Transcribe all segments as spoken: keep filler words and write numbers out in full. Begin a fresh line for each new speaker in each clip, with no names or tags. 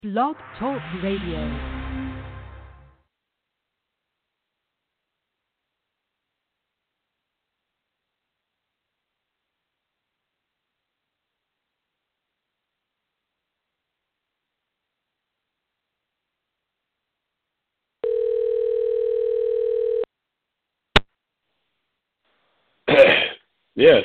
Blog Talk Radio.
Yes.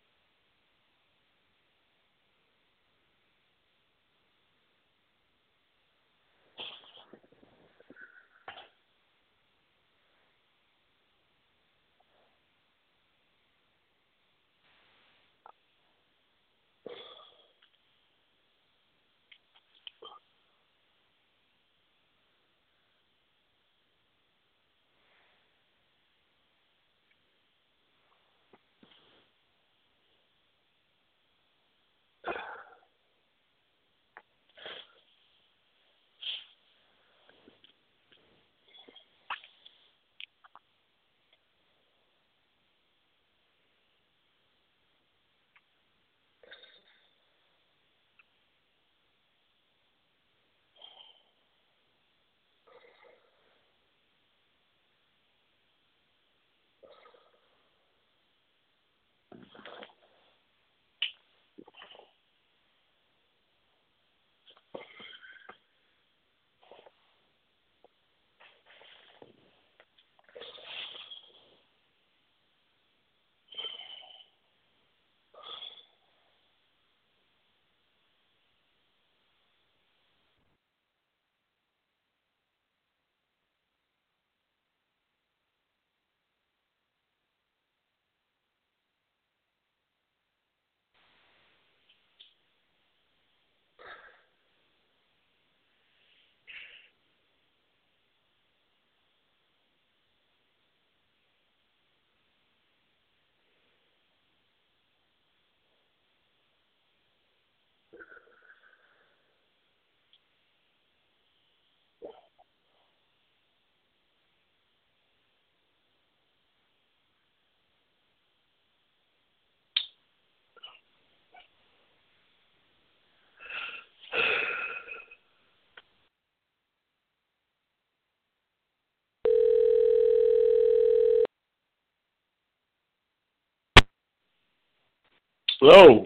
Hello.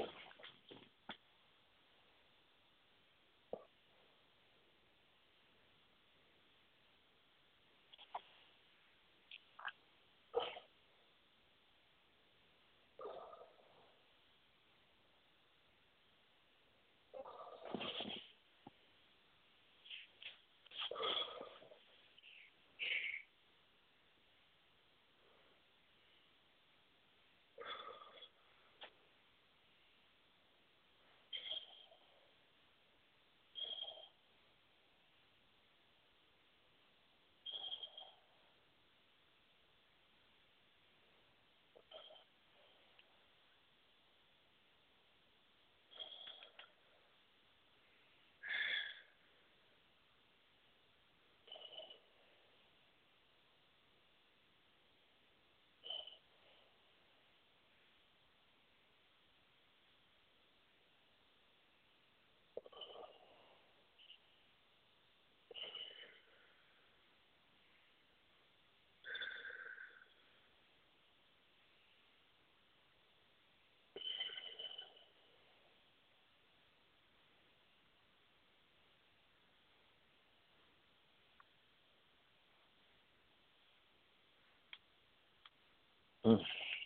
Hmm.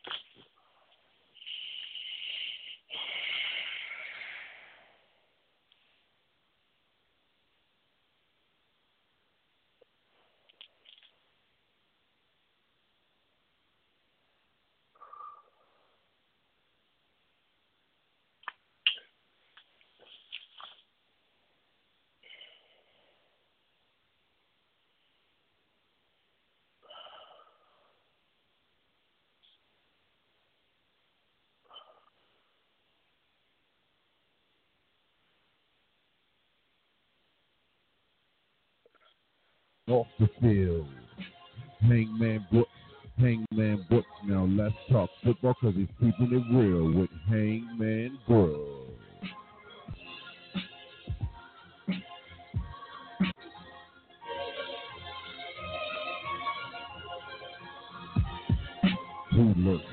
Off the field. Hangman Brooks, Hangman Brooks. Now let's talk football because he's keeping it real with Hangman Brooks.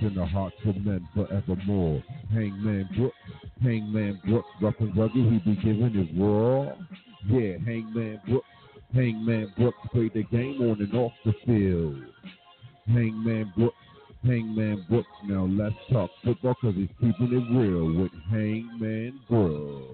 in the hearts of men forevermore. Hangman Brooks, Hangman Brooks, rough and rugged, he be giving it raw. Yeah, Hangman Brooks, Hangman Brooks played the game on and off the field. Hangman Brooks, Hangman Brooks, now let's talk football because he's keeping it real with Hangman Brooks.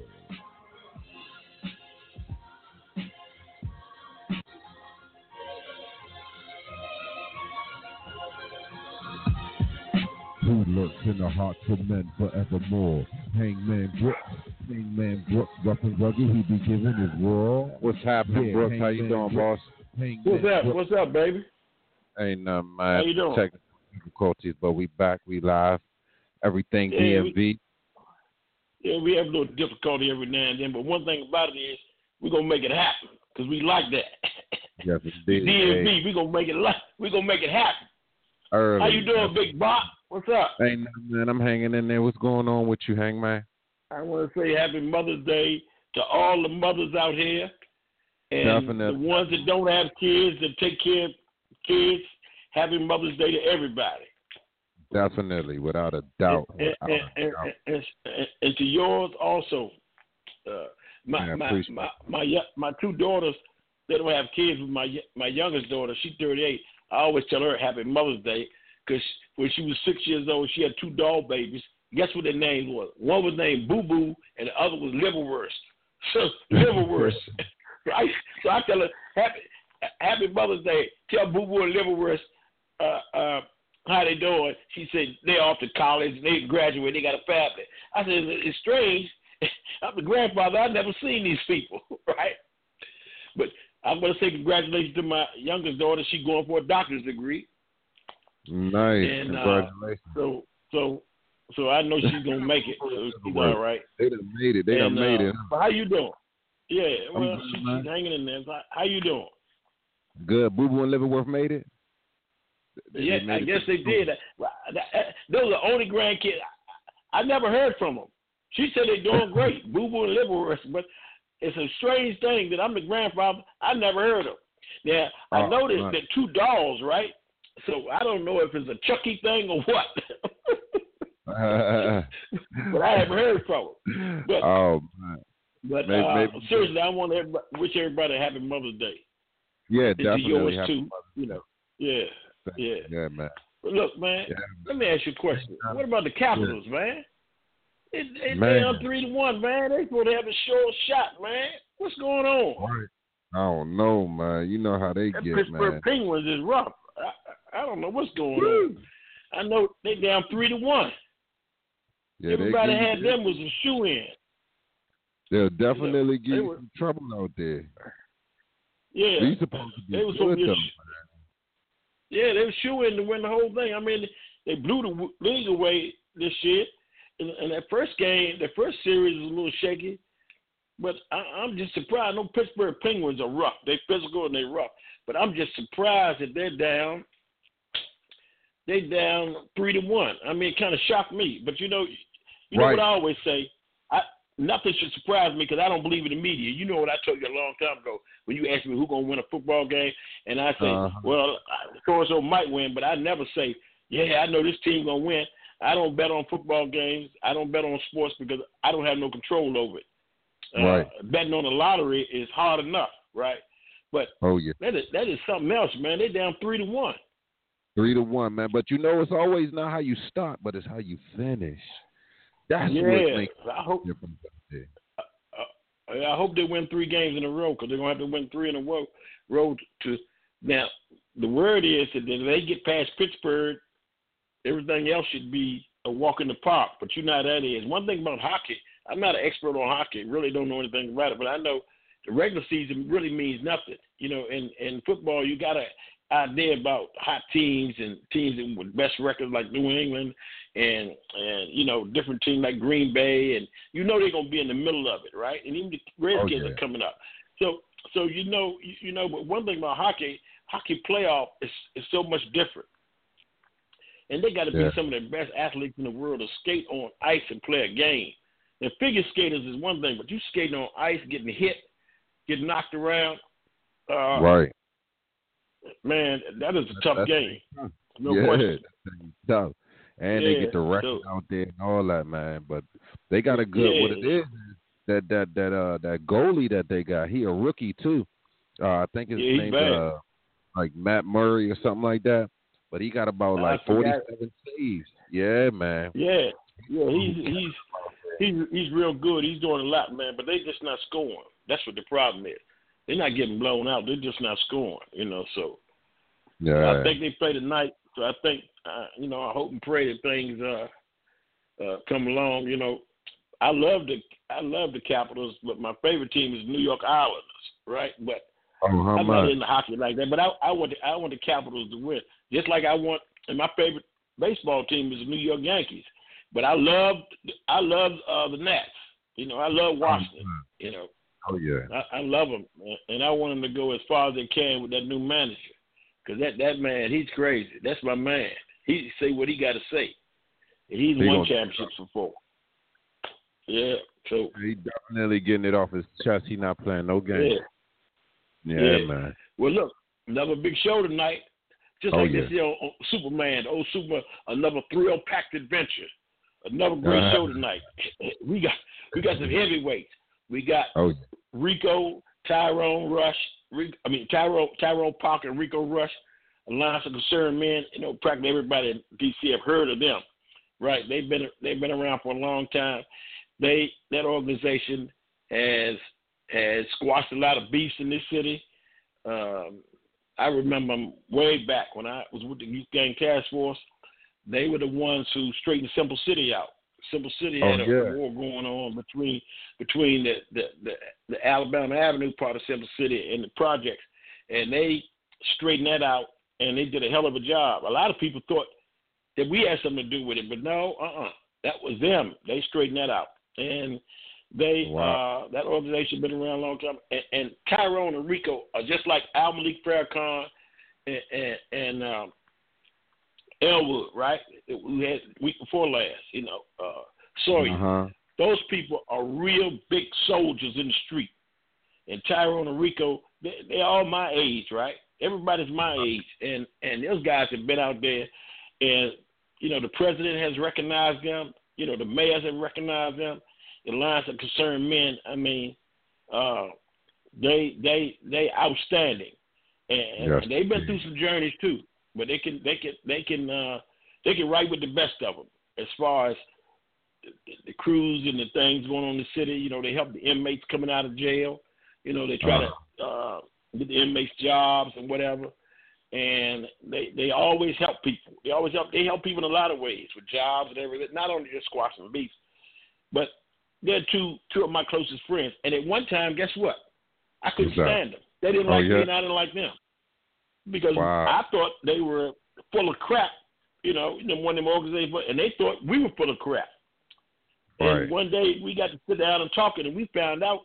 Who lurks in the hearts of men forevermore? Hangman Brooks, Hangman Brooks, rough and rugged, he be giving it raw.
What's happening,
Yeah,
Brooks? How
Hangman
you doing,
Brooks.
boss?
Hangman
What's up?
Brooks.
What's up, baby?
Ain't nothing, man.
How you doing?
Technical difficulties, but we back, we live. Everything
Yeah,
D M V.
Yeah, we have a little difficulty every now and then, but one thing about it is we're gonna make it happen because we like that.
Yes, indeed.
D M V,
Hey,
we gonna make it li- we gonna make it happen.
early.
How you doing, Big Bot? What's up?
Ain't nothing, man. I'm hanging in there. What's going on with you, Hangman?
I want to say Happy Mother's Day to all the mothers out here, and
Definitely.
the ones that don't have kids that take care of kids. Happy Mother's Day to everybody.
Definitely, without a doubt.
And,
Without
and,
a
and,
doubt.
and, and, and to yours also. Uh, my,
Yeah, I
my,
appreciate
my my my my two daughters, they don't have kids. But my my youngest daughter, she's thirty-eight. I always tell her Happy Mother's Day because when she was six years old, she had two doll babies. Guess what their names was? One was named Boo Boo, and the other was Liverwurst. So Liverwurst. so, I, so I tell her Happy Happy Mother's Day. Tell Boo Boo and Liverwurst uh, uh, how they doing. She said they're off to college. They graduated. They got a family. I said it's strange. I'm the grandfather. I've never seen these people, right? But I'm going to say congratulations to my youngest daughter. She's going for a doctor's degree.
Nice.
And,
Congratulations.
Uh, so, so, so I know she's going to make it. So she's all right.
They done made it. They
and,
done made
uh,
it.
How you doing? Yeah,
I'm
well,
good,
she,
man.
she's hanging in there. So how you doing?
Good. Boo Boo and Liverworth made it? They-
yeah,
they made
I
it
guess
to
they
the
did. Those are the only grandkids. I, I never heard from them. She said they're doing great, Boo Boo and Liverwurst, but it's a strange thing that I'm the grandfather. I never heard of. Now, I
Oh,
noticed
right.
that two dolls, right? So I don't know if it's a Chucky thing or what. But I haven't heard from them. But,
oh, man.
but
Maybe-
uh,
maybe-
seriously, I want to everybody, wish everybody a happy Mother's Day.
Yeah,
And to
definitely.
yours,
Happy
too. You know, yeah,
Mother's Day.
yeah.
Yeah, man.
But look, man,
Yeah.
let me ask you a question. What about the Capitals, man? It, it,
Man.
They're on three to one, man. They supposed to have a sure shot, man. What's going on?
Right. I don't know, man. You know how they
That
get,
Pittsburgh
man.
Penguins is rough. I, I don't know what's going on. I know they down three to one.
Yeah,
Everybody
they,
had them was a shoe in.
They'll definitely
they
give you
were-
some trouble out there.
Yeah,
They supposed to be
they was
good,
supposed to be a
though.
sh- yeah, they were shoe in to win the whole thing. I mean, they blew the league away this year. And, and that first game, that first series was a little shaky. But I, I'm just surprised. I know Pittsburgh Penguins are rough. They're physical and they're rough. But I'm just surprised that they're down. They down three to one. I mean, it kind of shocked me. But you know, you know
Right.
what I always say. I nothing should surprise me because I don't believe in the media. You know what I told you a long time ago when you asked me who's gonna win a football game, and I say,
Uh-huh.
well, so and so might win, but I never say, yeah, I know this team gonna win. I don't bet on football games. I don't bet on sports because I don't have no control over it. Uh,
Right.
Betting on the lottery is hard enough, right? But
Oh, yeah.
that is that is something else, man. They down three to one.
Three to one, man. But you know, it's always not how you start, but it's how you finish. That's
yeah,
what makes
I hope.
the difference out there.
Uh, I hope they win three games in a row because they're gonna have to win three in a row. Row to now, the word is that if they get past Pittsburgh, everything else should be a walk in the park. But you know how that is. One thing about hockey, I'm not an expert on hockey. Really don't know anything about it, but I know the regular season really means nothing. You know, in in football, you got an idea about hot teams and teams with best records like New England and and you know different teams like Green Bay, and you know they're gonna be in the middle of it, right? And even the Redskins
Oh, yeah.
are coming up. So so you know you, you know, but one thing about hockey, hockey playoff is is so much different. And they got to be
Yeah.
some of the best athletes in the world to skate on ice and play a game. Now, figure skaters is one thing, but you skating on ice, getting hit, getting knocked around, uh,
Right.
man, that is a tough
That's-
game. No
yeah,
question.
that's tough. and
yeah,
they get the record
so,
out there and all that, man. But they got a good.
yeah.
What it is that that that uh that goalie that they got, he a rookie too. Uh, I think his
Yeah, he's
name's
bad.
uh like Matt Murray or something like that. But he got about
I
like
forgot.
forty-seven saves. Yeah, man.
Yeah, yeah, he's he's he's he's real good. He's doing a lot, man. But they just not scoring. That's what the problem is. They're not getting blown out. They're just not scoring. You know, so
Yeah.
I think they play tonight. So I think uh, you know I hope and pray that things uh, uh, come along. You know, I love the I love the Capitals, but my favorite team is New York Islanders, right? But
Oh, how
I'm
much?
not into hockey like that. But I, I want the, I want the Capitals to win, just like I want. And my favorite baseball team is the New York Yankees. But I love I love uh, the Nats. You know, I love Washington. You know,
Oh yeah.
I, I love them, and I want them to go as far as they can with that new manager. Because that, that man, he's crazy. That's my man. He say what he got to say. And he's
He
won
gonna-
championships before. Yeah, so
He definitely getting it off his chest. He not playing no game.
yeah.
Yeah,
Yeah.
man.
Well, look, another big show tonight. Just
Oh,
like
yeah.
this, you know, Superman, old Super, another thrill-packed adventure. Another great
Uh-huh.
show tonight. We got we got some heavyweights. We got
Oh yeah.
Rico, Tyrone Rush. Rico, I mean Tyrone Tyrone Parker and Rico Rush, Alliance of Concerned Men. You know, practically everybody in D C have heard of them, right? They've been they've been around for a long time. They that organization has has squashed a lot of beefs in this city. Um, I remember way back when I was with the Youth Gang Task Force, they were the ones who straightened Simple City out. Simple City had
Oh,
a
yeah.
war going on between between the, the, the, the Alabama Avenue part of Simple City and the projects, and they straightened that out, and they did a hell of a job. A lot of people thought that we had something to do with it, but no, uh-uh. That was them. They straightened that out. And they
Wow.
uh, that organization been around a long time. And, and Tyrone and Rico are just like Al Malik Farrakhan and, and, and um, Elwood, right? We had week before last, you know, uh, Sawyer.
Uh-huh.
Those people are real big soldiers in the street. And Tyrone and Rico, they, they're all my age, right? Everybody's my age. And, and those guys have been out there. And, you know, the president has recognized them. You know, the mayors have recognized them. The Alliance of Concerned Men, I mean, uh, they they they outstanding. And,
Yes,
and they've been
indeed.
through some journeys too. But they can they can they can uh, they can write with the best of them as far as the, the crews and the things going on in the city. You know, they help the inmates coming out of jail. You know, they try
Uh-huh.
to uh, get the inmates jobs and whatever. And they they always help people. They always help. They help people in a lot of ways with jobs and everything. Not only just squashing beef, but they're two two of my closest friends. And at one time, guess what? I couldn't
What's that?
stand them. They didn't
Oh,
like me,
yeah?
and I didn't like them because
Wow.
I thought they were full of crap. You know, you know, one of them organizations, and they thought we were full of crap.
Right.
And one day we got to sit down and talk, and we found out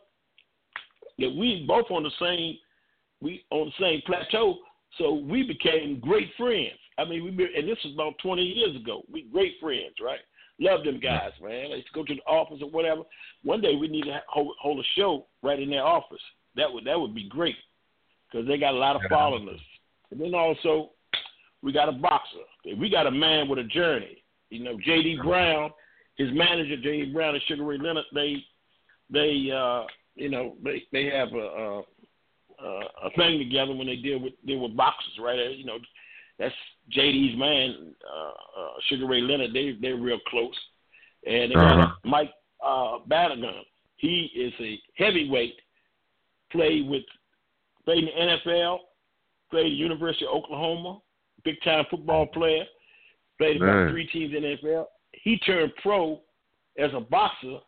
that we both on the same we on the same plateau. So we became great friends. I mean, we been, and this was about twenty years ago. We great friends, right? Love them guys, man. Let's go to the office or whatever. One day we need to hold, hold a show right in their office. That would that would be great because they got a lot of followers. And then also we got a boxer. We got a man with a journey. You know, J D Brown, his manager J D Brown and Sugar Ray Leonard. They they uh, you know they they have a. a Uh, a thing together when they deal with deal with boxers, right? You know, that's J D's man, uh, uh, Sugar Ray Leonard. They they're real close, and they got
Uh-huh.
Mike uh, Bannigan. He is a heavyweight. Played with played in the N F L, played at the University of Oklahoma, big time football player. Played about
Man.
three teams in the N F L. He turned pro as a boxer.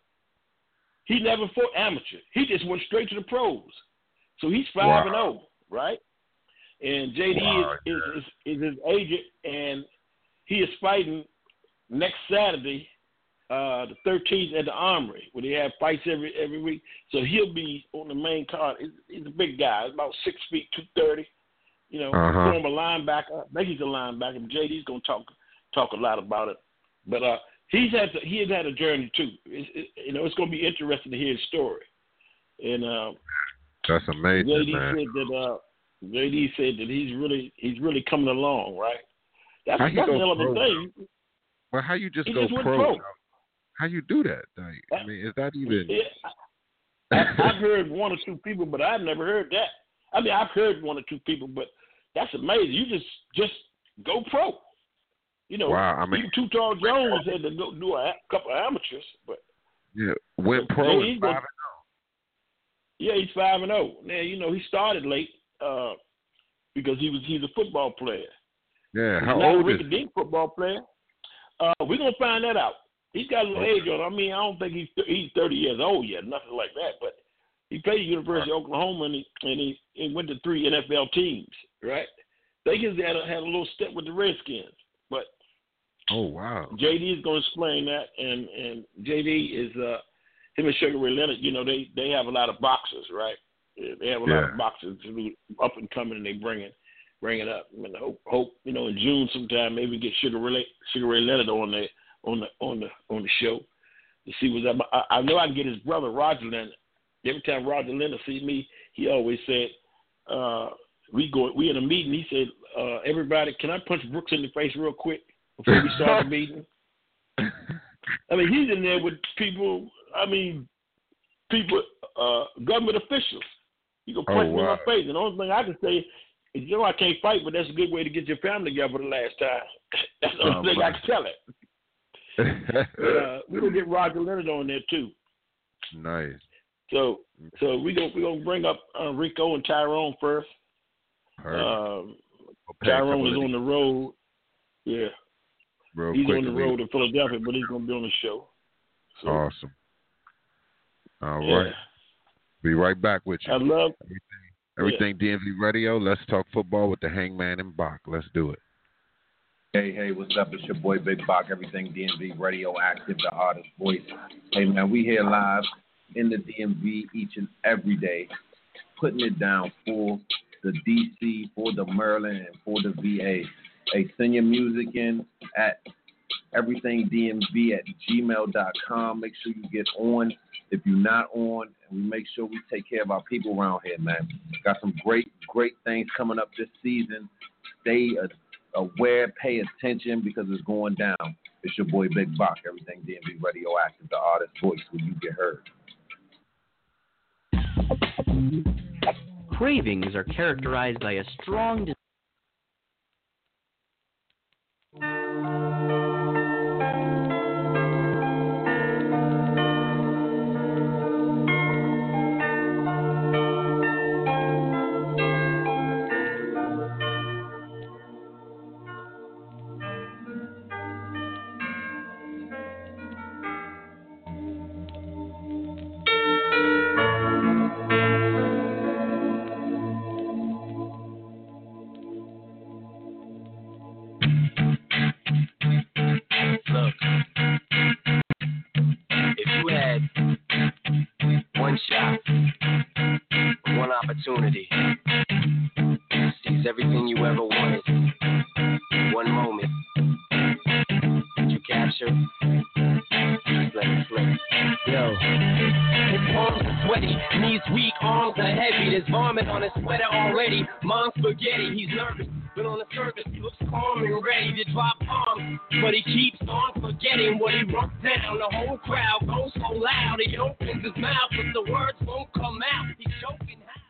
He never fought amateur. He just went straight to the pros. So he's five
Wow.
and zero, right? And J D
Wow,
is, is, is is his agent, and he is fighting next Saturday, uh, the thirteenth at the Armory, where they have fights every every week. So he'll be on the main card. He's, he's a big guy, he's about six feet, two thirty. You know,
Uh-huh.
former linebacker. I think he's a linebacker. J D's gonna talk talk a lot about it, but uh, he's had to, he has had a journey too. It's, it, you know, it's gonna be interesting to hear his story, and. Uh,
That's amazing,
J D
man.
said that uh, J D said that he's really he's really coming along, right? That's
How he
that's
go
a hell of a
pro?
thing.
Well, how you just
He
go
just went
pro?
pro.
How you do that? Like, I mean, is that even?
Yeah, I, I've heard one or two people, but I've never heard that. I mean, I've heard one or two people, but that's amazing. You just just go pro. You know,
wow. I mean,
even Too Tall Jones had to go do a couple of amateurs, but
yeah, went pro
yeah,
and five and
yeah, he's five and zero. Now you know he started late uh, because he was he's a football player.
Yeah,
He's
how
not
old
a
is
Ricky Dink football player. Uh, we're gonna find that out. He's got a little
Okay.
age on him. I mean, I don't think he's he's thirty years old yet, nothing like that. But he played at University of Oklahoma, and he and he, he went to three N F L teams. Right? They just had a, had a little step with the Redskins, but
Oh wow.
J D is going to explain that, and and J D is uh, him and Sugar Ray Leonard. You know, they they have a lot of boxers, right? They have a lot
Yeah.
of boxers who up and coming, and they bring it bring it up. And hope hope you know in June sometime maybe get Sugar Ray Sugar Ray Leonard on the on the on the on the show to see what's up. I, I know I can get his brother Roger Leonard. Every time Roger Leonard see me, he always said, uh, "We go we in a meeting." He said, uh, "Everybody, can I punch Brooks in the face real quick before we start the meeting?" I mean, he's in there with people. I mean, people, uh, government officials. You can punch
Oh,
me in
wow.
my face, and the only thing I can say is, you know, I can't fight, but that's a good way to get your family together for the last time. That's the only
Oh,
thing
my.
I can tell it. But, uh, we're gonna get Roger Leonard on there too.
Nice.
So, so we gonna we gonna bring up uh, Rico and Tyrone first.
Perfect.
Um,
We'll pay a
Tyrone
couple
is
of
on the road. Yeah,
real
he's
quick
on the
and we-
road to Philadelphia, but he's gonna be on the show. So,
Awesome. All
yeah.
right. Be right back with you.
I love
Everything D M V Radio. Let's talk football with the Hangman and Bach. Let's do it.
Hey, hey, what's up? It's your boy Big Bach, everything D M V Radioactive, the artist voice. Hey, man, we here live in the D M V each and every day, putting it down for the D C, for the Maryland, and for the V A. Hey, send your music in at everythingdmv at gmail dot com. Make sure you get on if you're not on, and we make sure we take care of our people around here, man. Got some great, great things coming up this season. Stay uh, aware, pay attention, because it's going down. It's your boy Big Bach, everything D M V Radioactive, the artist voice, where you get heard.
Cravings are characterized by a strong desire. Look, if you had one shot, one opportunity to seize everything you ever wanted, one moment, did you capture? Just let it slip. Yo. His palms are sweaty, knees weak, arms are heavy. There's vomit on his sweater already. Mom's spaghetti, he's nervous, but on the surface he looks calm and ready to drop bombs. But he keeps on forgetting what he wrote down. The whole crowd goes so loud, he opens his mouth, but the words won't come out. He's choking out.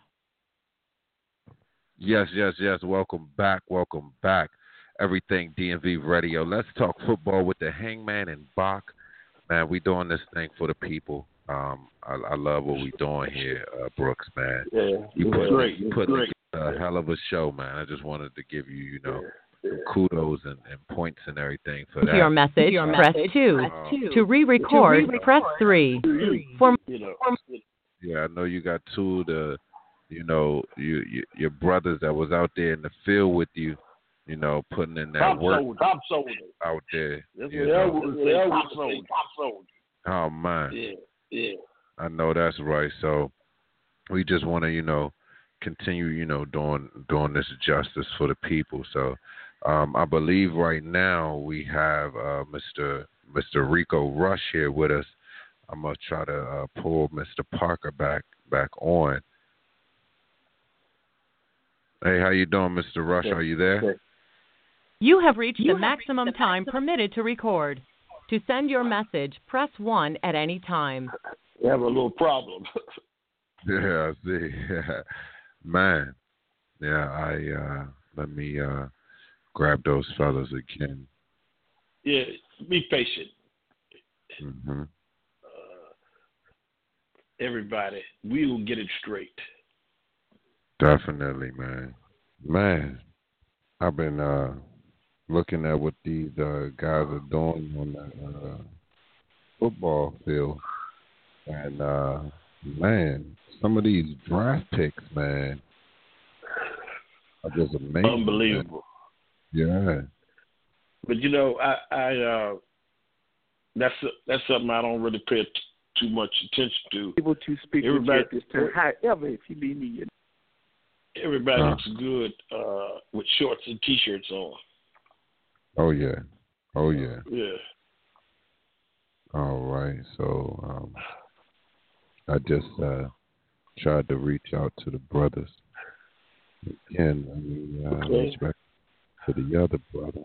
Yes, yes, yes. Welcome back. Welcome back. Everything D M V Radio. Let's talk football with the Hangman and Bach. Man, we doing this thing for the people. Um, I, I love what we doing here, uh, Brooks, man.
Yeah,
You
it's
put,
great.
you
It's
put
great.
a hell of a show, man. I just wanted to give you, you know, kudos and, and points and everything for that.
Your message,
Uh,
press two.
uh,
To re-record, press three. For
You know,
Yeah, I know you got two of the, you know, you, you your brothers that was out there in the field with you, you know, putting in that
top
work
soldier, top soldier.
out there.
That's
You
what I
know.
would say, top soldier. Top soldier.
Oh man,
Yeah, yeah.
I know that's right. So we just want to, you know, continue, you know, doing doing this justice for the people. So um, I believe right now we have uh, Mister Mister Rico Rush here with us. I'm gonna try to uh, pull Mister Parker back back on. Hey, how you doing, Mister Rush?
Okay.
Are you there?
Okay.
You have reached the maximum time permitted to record. To send your message, press one at any time.
We have a little problem.
Yeah, I see. Man. Yeah, I uh, let me uh, grab those fellas again.
Yeah, be patient.
Mm-hmm.
Uh, everybody, we will get it straight.
Definitely, man. Man, I've been uh, looking at what these uh, guys are doing on the uh, football field, and uh, man, some of these draft picks, man, are just amazing.
Unbelievable.
Man. Yeah.
But you know, I, I uh, that's that's something I don't really pay t- too much attention to.
Able to speak
everybody,
with you at this time. However, if you need me,
everybody
uh,
looks good uh, with shorts and t-shirts on.
Oh yeah. Oh yeah.
Yeah.
All right. So um, I just uh, tried to reach out to the brothers. Again, I mean, uh,
okay.
reach back to the other brother.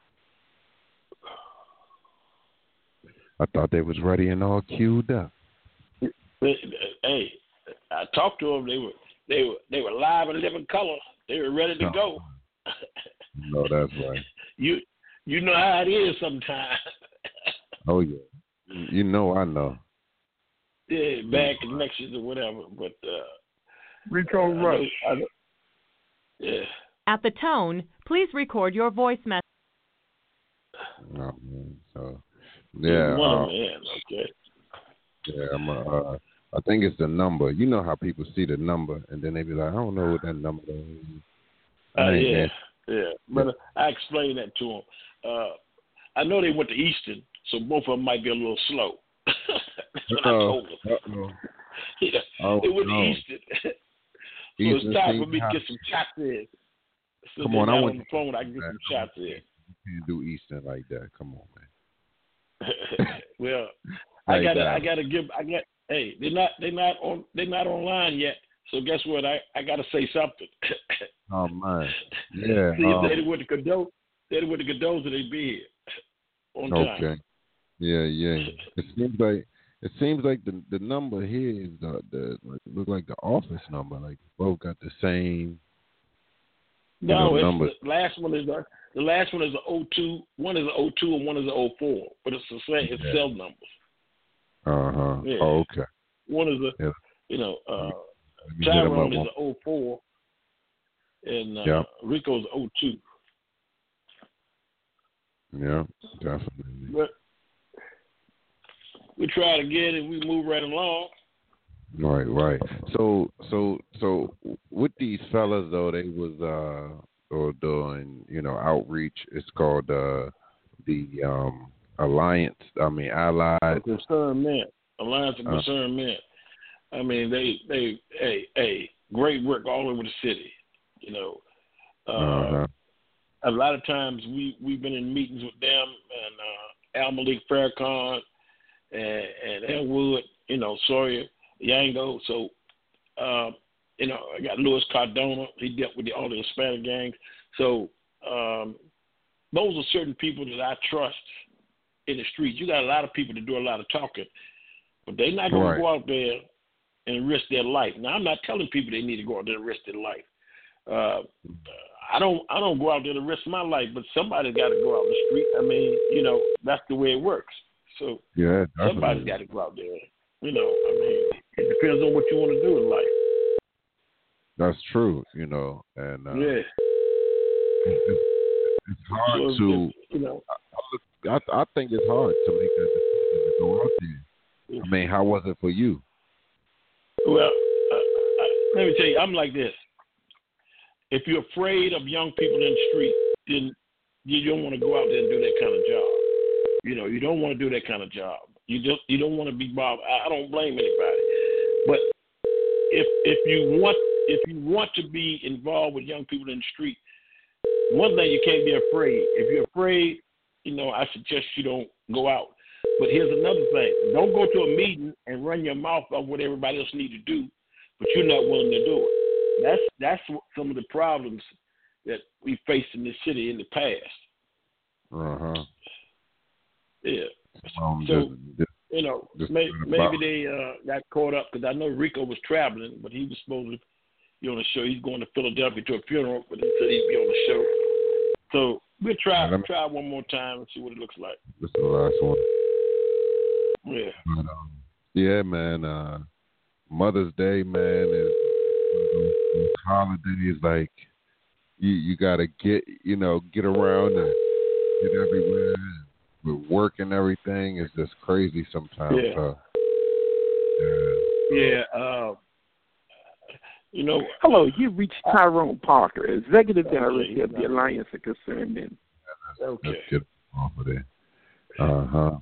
I thought they was ready and all queued up.
Hey, I talked to them. They were they were they were live and living color. They were ready to
no.
go.
No, that's right.
You you know how it is sometimes.
Oh yeah, you know I know.
Yeah, bad connections or whatever, but uh,
Rico
I
Rush.
know, I know, yeah.
At the tone, please record your voice message.
Oh, man. So yeah,
One
uh,
of them, yeah, okay.
yeah. I'm a, uh, I think it's the number. You know how people see the number and then they be like, I don't know what that number is.
Uh,
I ain't
yeah,
answer.
yeah. But uh, I explained that to them. Uh, I know they went to Eastern, so both of them might be a little slow. That's what
Uh-oh.
I told them.
Uh-oh.
Yeah,
Oh,
they went
no.
to Eastern. so
Eastern
it's time for me
State
to get some shots in. So
Come
they
on,
got
I
on
want
the phone. I can get
man,
some shots in.
You can't do Eastern like that. Come on, man.
Well,
Like
I gotta,
that.
I gotta give. I got. Hey, they're not, they're not on, they're not online yet. So guess what? I, I gotta say something.
Oh man, yeah.
See,
um,
if they would have Godot, they would have Godot, they'd be here on time.
Okay. Yeah, yeah. It seems like it seems like the the number here is the the like, look like the office number. Like both got the same.
No,
know,
it's
numbers.
the last one is a, the last one is a O two. One is a O two and one is a O four. But it's the same. It's
Yeah.
cell numbers.
Uh huh.
Yeah.
Oh, okay.
One is a,
Yeah.
you know, uh,
Let me hit 'em
Tyrone
up
is
on-
an O four, and uh,
Yeah.
Rico's O two.
Yeah, definitely.
But we try it again and we move right along.
Right, right. So, so, so, with these fellas though, they was uh, or doing, you know, outreach. It's called uh, the um, Alliance. I mean, Allied.
Concerned Men, Alliance of
Uh.
Concerned Men. I mean, they, they, hey, hey, great work all over the city. You know, uh,
Uh-huh.
a lot of times we we've been in meetings with them and uh, Al Malik Farrakhan and, and Elwood, you know, Sawyer, Yango. So, uh, you know, I got Louis Cardona. He dealt with the, all the Hispanic gangs. So, um, those are certain people that I trust in the streets. You got a lot of people that do a lot of talking, but they're not going
Right.
to go out there and risk their life. Now, I'm not telling people they need to go out there and risk their life. Uh, I don't. I don't go out there to risk my life, but somebody's got to go out the street. I mean, you know, that's the way it works. So
Yeah,
somebody's
definitely.
got to go out there. You know, I mean, it depends on what you want to do in life.
That's true. You know, and uh,
Yeah.
it's, it's hard
So,
to.
you know,
I, I think it's hard to make that decision to go out there. I mean, how was it for you?
well, uh, uh, let me tell you, I'm like this. If you're afraid of young people in the street, then you don't want to go out there and do that kind of job. You know, you don't want to do that kind of job. You just you don't want to be bothered. I don't blame anybody, but if if you want if you want to be involved with young people in the street, one thing you can't be afraid. If you're afraid, you know, I suggest you don't go out. But here's another thing: don't go to a meeting and run your mouth off what everybody else needs to do, but you're not willing to do it. That's that's some of the problems that we faced in this city in the past.
Uh huh.
Yeah.
Um,
so
just, just,
you know,
just
may, maybe
about.
they uh, got caught up because I know Rico was traveling, but he was supposed to be on the show. He's going to Philadelphia to a funeral, but he said he'd be on the show. So we'll try
Yeah, me,
try one more time and see what it looks like.
This is the last one.
Yeah.
But, um, yeah, man. Uh, Mother's Day, man, is those holidays like you you gotta get you know get around and get everywhere. With work and everything is just crazy sometimes.
Yeah.
So,
yeah. Yeah. Uh, you know.
Hello, you've reached Tyrone Parker, Executive Director of the Alliance of Concerned Men.
Okay.
Let's get off of there. Uh huh.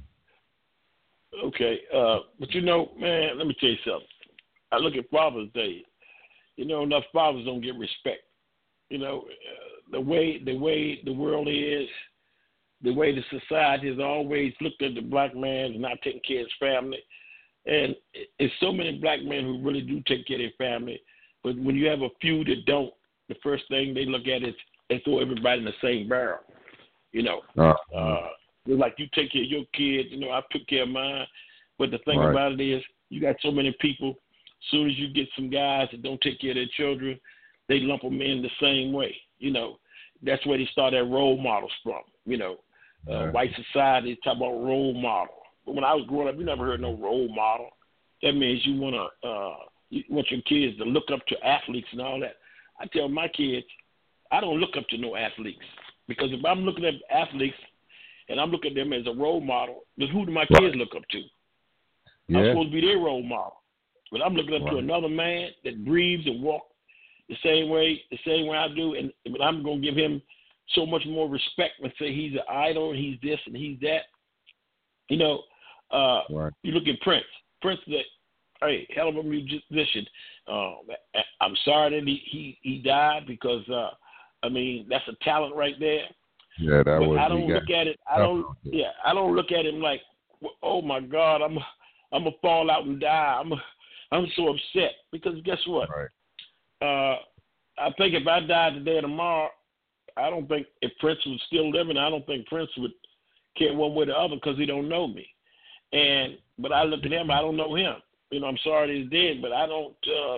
Okay. Uh, but you know, man, let me tell you something. I look at Father's Day. You know, enough fathers don't get respect. You know, uh, the way the way the world is, the way the society has always looked at the black man as not taking care of his family, and it's so many black men who really do take care of their family. But when you have a few that don't, the first thing they look at is they throw everybody in the same barrel. You know,
uh,
uh, they're like, you take care of your kids. You know, I took care of mine. But the thing
right.
about it is, you got so many people. As soon as you get some guys that don't take care of their children, they lump them in the same way. You know, that's where they start their role models from. You know, uh,
yeah.
white society talk about role model. But when I was growing up, you never heard no role model. That means you want to, uh, you want your kids to look up to athletes and all that. I tell my kids, I don't look up to no athletes, because if I'm looking at athletes and I'm looking at them as a role model, then who do my kids look up to?
Yeah.
I'm supposed to be their role model. But I'm looking up
right.
to another man that breathes and walks the same way, the same way I do, and but I'm going to give him so much more respect and say he's an idol, and he's this and he's that. You know, uh,
right.
you look at Prince. Prince, that hey, hell of a musician. Uh, I'm sorry that he, he, he died, because uh, I mean that's a talent right there.
Yeah, that
but
was.
I don't look at it. I don't. Yeah, I don't look at him like, oh my God, I'm I'm gonna fall out and die. I'm I'm so upset, because guess what?
Right.
Uh, I think if I died today or tomorrow, I don't think if Prince was still living, I don't think Prince would care one way or the other, because he don't know me. And but I look at him, I don't know him. You know, I'm sorry that he's dead, but I don't. Uh,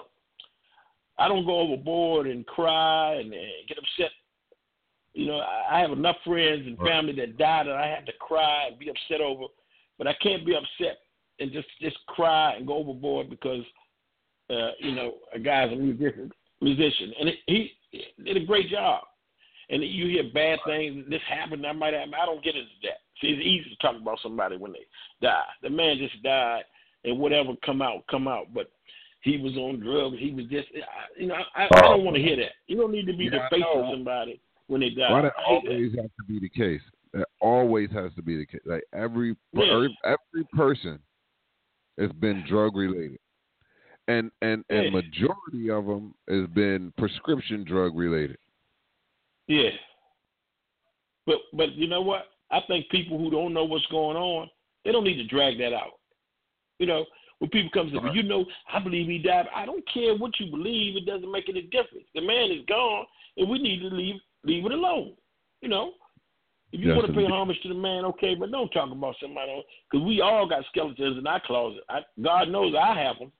I don't go overboard and cry and, and get upset. You know, I, I have enough friends and family that died that I have to cry and be upset over, but I can't be upset and just, just cry and go overboard because, uh, you know, a guy's a musician, musician. and it, he did a great job. And you hear bad things, this happened, that might happen. I don't get into that. See, it's easy to talk about somebody when they die. The man just died, and whatever come out, come out. But he was on drugs. He was just, you know, I, I don't want to hear that. You don't need to be
yeah,
the face of somebody when they die.
Why that always has to be the case? That always has to be the case. Like every
yeah.
every, every person has been drug related, and and and
yeah.
majority of them has been prescription drug related.
Yeah. But but you know what? I think people who don't know what's going on, they don't need to drag that out. You know, when people come to me, you know, I believe he died. I don't care what you believe. It doesn't make any difference. The man is gone, and we need to leave leave it alone. You know, if you
yes,
want to pay
indeed.
homage to the man, okay, but don't talk about somebody, because we all got skeletons in our closet. I, God knows I have them.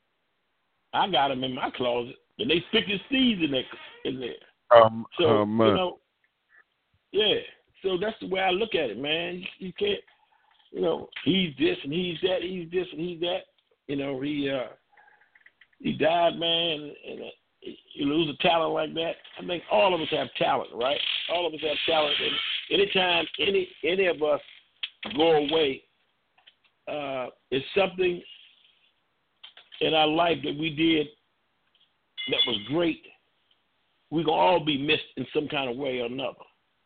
I got them in my closet, and they thick as thieves in there. In there.
Um,
so
um, uh,
you know, yeah. So that's the way I look at it, man. You, you can't, you know, he's this and he's that, he's this and he's that. You know, he uh, he died, man, and, and uh, you lose a talent like that. I think all of us have talent, right? All of us have talent, and anytime any any of us go away, uh, it's something in our life that we did that was great. We're gonna all be missed in some kind of way or another.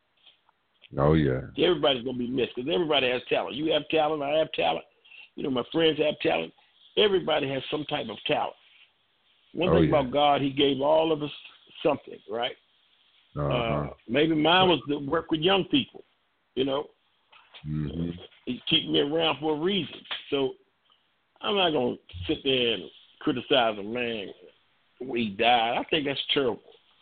Oh yeah.
Everybody's gonna be missed because everybody has talent. You have talent. I have talent. You know, my friends have talent. Everybody has some type of talent. One
oh,
thing
yeah.
about God, He gave all of us something, right?
Uh-huh.
Uh, maybe mine was to work with young people. You know,
mm-hmm.
He keep me around for a reason. So I'm not gonna sit there and criticize a man when he died. I think that's terrible.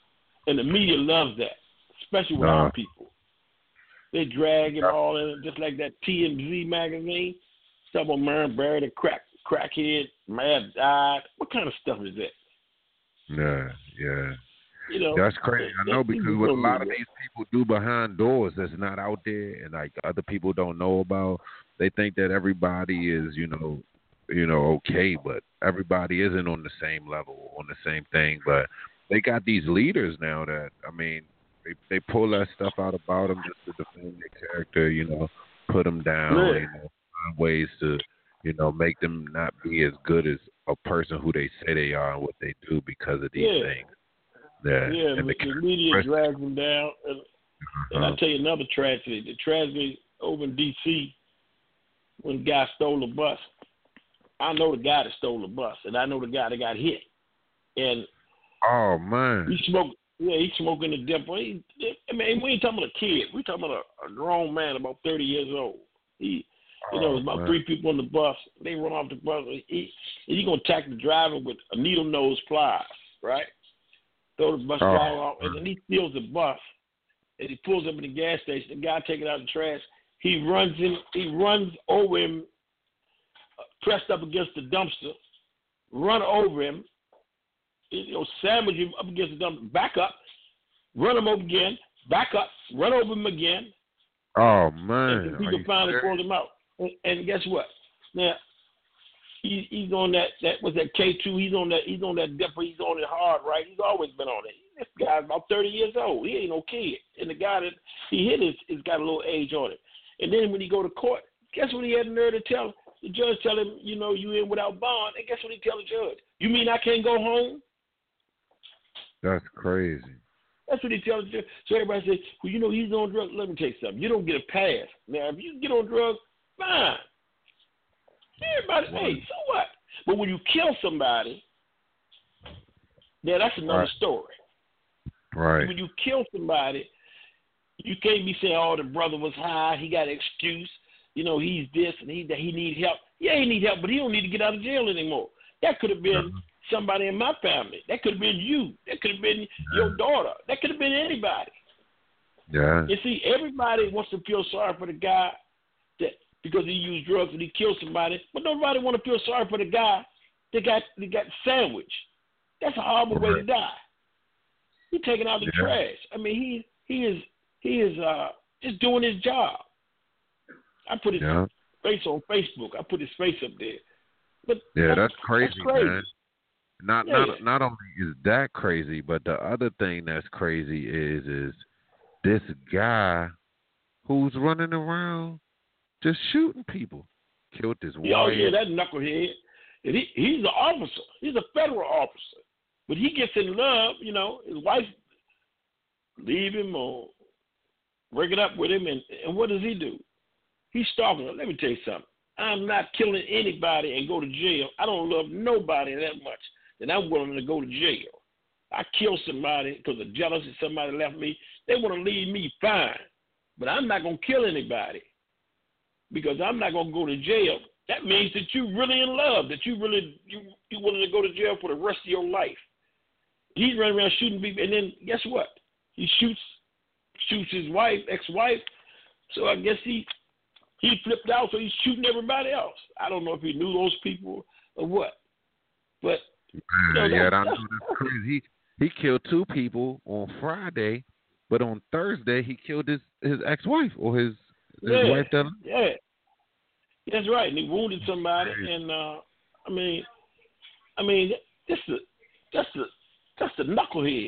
And the media loves that, especially with uh, our people. They drag it all in, just like that T M Z magazine. Someone man buried a crack, crackhead, man died. What kind of stuff is that?
Yeah, yeah.
You know,
that's crazy. I know because what a lot of these people do behind doors that's not out there, and like other people don't know about. They think that everybody is, you know, you know, okay, but everybody isn't on the same level, on the same thing. But they got these leaders now that, I mean, they they pull that stuff out about them just to defend their character, you know, put them down, yeah. you know, find ways to, you know, make them not be as good as a person who they say they are and what they do because of these
yeah.
things. Yeah,
yeah
and
the,
the,
the media drags them down. And,
uh-huh.
and I'll tell you another tragedy. The tragedy over in D C when the guy stole a bus. I know the guy that stole the bus, and I know the guy that got hit. And
oh man,
he smoked. Yeah, he smoking the dipper. He, I mean, we ain't talking about a kid. We talking about a, a grown man, about thirty years old. He, you oh, know, there's about man. three people on the bus. They run off the bus. He, he gonna attack the driver with a needle nose pliers, right? Throw the bus
oh,
driver off, and then he steals the bus, and he pulls up in the gas station. The guy take it out of the trash. He runs him. He runs over him, uh, pressed up against the dumpster. Run over him. You know, sandwich him up against the dumpster. Back up. Run him over again. Back up. Run over him again.
Oh man!
And people finally pulled him out. And, and guess what? Now he, he's on that. That was that K two. He's on that. He's on that dipper. He's on it hard, right? He's always been on it. This guy's about thirty years old. He ain't no kid. And the guy that he hit is, is got a little age on it. And then when he go to court, guess what he had the nerve to tell the judge? Tell him, you know, you in without bond. And guess what he tell the judge? You mean I can't go home?
That's crazy.
That's what he tells you. So everybody says, well, you know, he's on drugs. Let me tell you something. You don't get a pass. Now, if you get on drugs, fine. Everybody, what? Hey, so what? But when you kill somebody, now that's another
right.
story.
Right.
When you kill somebody, you can't be saying, oh, the brother was high. He got an excuse. You know, he's this and he he need help. Yeah, he need help, but he don't need to get out of jail anymore. That could have been uh-huh. somebody in my family. That could have been you. That could have been yeah. your daughter. That could have been anybody.
Yeah.
You see, everybody wants to feel sorry for the guy that because he used drugs and he killed somebody, but nobody want to feel sorry for the guy that got that got sandwiched. That's a horrible right. way to die. He's taking out the yeah. trash. I mean, he he is he is uh, just doing his job. I put his yeah. face on Facebook. I put his face up there. But
yeah,
that's,
that's crazy,
that's crazy,
man. Not
yeah.
not not only is that crazy, but the other thing that's crazy is is this guy who's running around just shooting people. Killed his wife.
Oh yeah, that knucklehead. And he he's an officer. He's a federal officer. But he gets in love, you know, his wife leave him or break it up with him, and, and what does he do? He's stalking her. Let me tell you something. I'm not killing anybody and go to jail. I don't love nobody that much that I'm willing to go to jail. I kill somebody because of jealousy, somebody left me. They want to leave me, fine. But I'm not going to kill anybody because I'm not going to go to jail. That means that you're really in love, that you really, you, you're willing to go to jail for the rest of your life. He's running around shooting people, and then guess what? He shoots shoots his wife, ex-wife. So I guess he he flipped out, so he's shooting everybody else. I don't know if he knew those people or what. But you know,
yeah, I know that's crazy. He, he killed two people on Friday, but on Thursday he killed his, his ex-wife or his, his
yeah,
wife. That
yeah, that's right. And he wounded somebody, and uh, I mean, I mean, that's the that's the that's the knucklehead.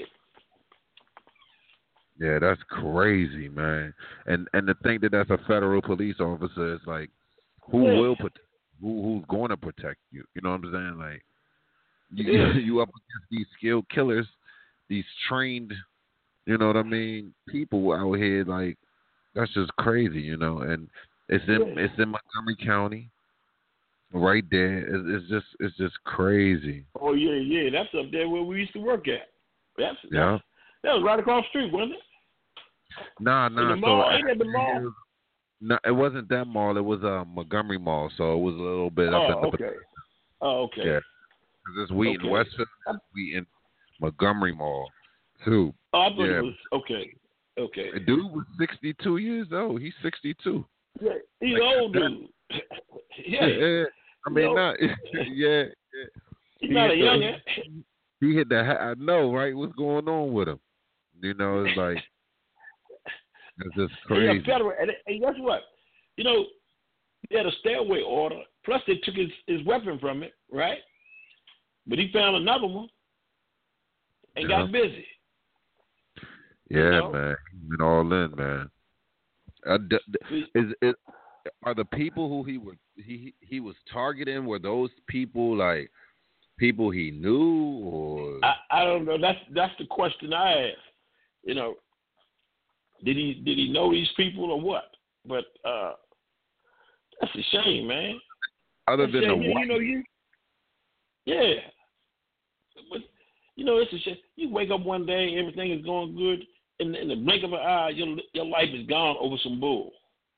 Yeah, that's crazy, man. And and to think that that's a federal police officer is like, who
yeah.
will protect? Who who's going to protect you? You know what I'm saying? Like, you
yeah.
you up against these skilled killers, these trained, you know what I mean? People out here, like, that's just crazy, you know. And it's in
yeah.
it's in Montgomery County, right there. It's, it's just it's just crazy.
Oh yeah, yeah. That's up there where we used to work at. That's
yeah.
That's, that was right across the street, wasn't it?
Nah, nah.
In the mall,
so
ain't at the mall.
No, it wasn't that mall. It was a uh, Montgomery Mall, so it was a little bit
oh,
up in the.
Okay. Oh, okay.
Yeah, because it's we
okay.
in Westfield, we in Montgomery Mall, Two.
Oh, I thought
yeah.
it was okay. Okay.
The dude was sixty-two years old. He's sixty-two.
Yeah, he's
like,
an old
that,
dude. yeah.
yeah, yeah. I mean,
you know,
not. yeah, yeah.
He's
he
not a
the,
youngin.
He hit the. I know, right? What's going on with him? You know, it's like it's just crazy.
He's a federal, and, and guess what? You know, he had a stay away order. Plus, they took his, his weapon from it, right? But he found another one and
yeah.
got busy.
Yeah,
you know?
man. He went all in, man. Uh, d- d- is it? Are the people who he was he he was targeting, were those people like people he knew, or
I, I don't know. That's that's the question I asked. You know, did he did he know these people or what? But uh, that's a shame, man.
Other
that's
than the
you,
white,
you know you. Yeah, but you know it's a shame. You wake up one day, everything is going good, and in the blink of an eye, your your life is gone over some bull.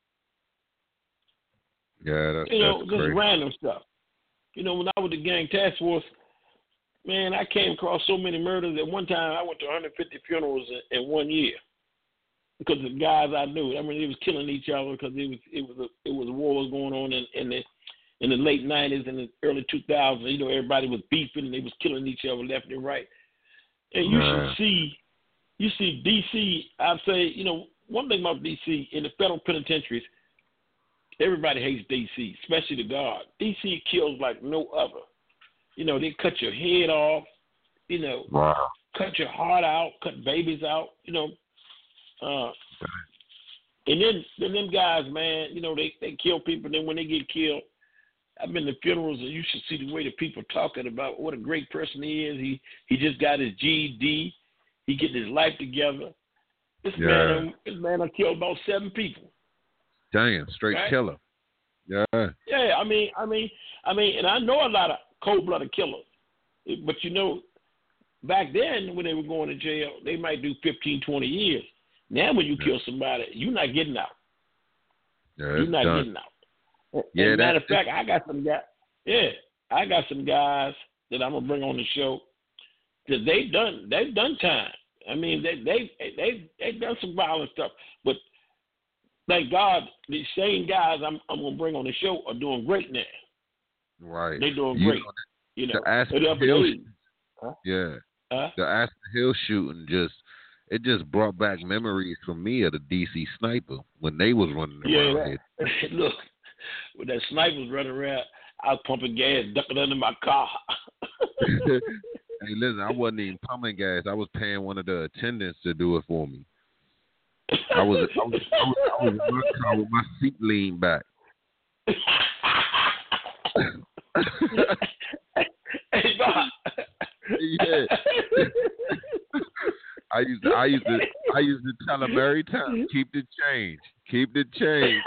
Yeah, that's,
you know,
that's
just
crazy.
random stuff. You know, when I was the gang task force, man, I came across so many murders. At one time, I went to one hundred fifty funerals in, in one year because of guys I knew. I mean, they was killing each other because it was it was a, it was a war was going on in, in the in the late nineties and the early two thousands. You know, everybody was beefing and they was killing each other left and right. And you
right.
should see, you see D C. I'd say, you know, one thing about D C in the federal penitentiaries. Everybody hates D C, especially the guard. D C kills like no other. You know, they cut your head off, you know,
wow.
cut your heart out, cut babies out, you know. Uh, and then, then them guys, man, you know, they, they kill people. And then when they get killed, I've been to funerals, and you should see the way the people talking about what a great person he is. He he just got his G E D. He getting his life together. This
yeah.
man, this man done killed about seven people.
Damn, straight
right?
killer. Yeah.
Yeah, I mean, I mean, I mean, and I know a lot of cold-blooded killers, but you know, back then when they were going to jail, they might do fifteen, twenty years. Now, when you yeah. kill somebody, you're not getting out.
Yeah,
you're not
done.
getting out.
Yeah,
As a matter of fact, I got some guys. Yeah, I got some guys that I'm gonna bring on the show that they done they've done time. I mean, they they they they've done some violent stuff, but thank God, these same guys I'm I'm gonna bring on the show are doing great now.
Right,
they're doing
you
great.
Know,
you know,
the Aspen Hill, huh? yeah,
huh?
the Aspen Hill shooting just it just brought back memories for me of the D C sniper when they was running
yeah,
around
that,
here.
Look, when that sniper was running around, I was pumping gas, ducking under my car.
Hey, listen, I wasn't even pumping gas. I was paying one of the attendants to do it for me. I was, I was, I was, I was in my car with my seat leaned back.
Hey, Bob.
Yeah. I used to, I used to, I used to tell them every time, keep the change, keep the change.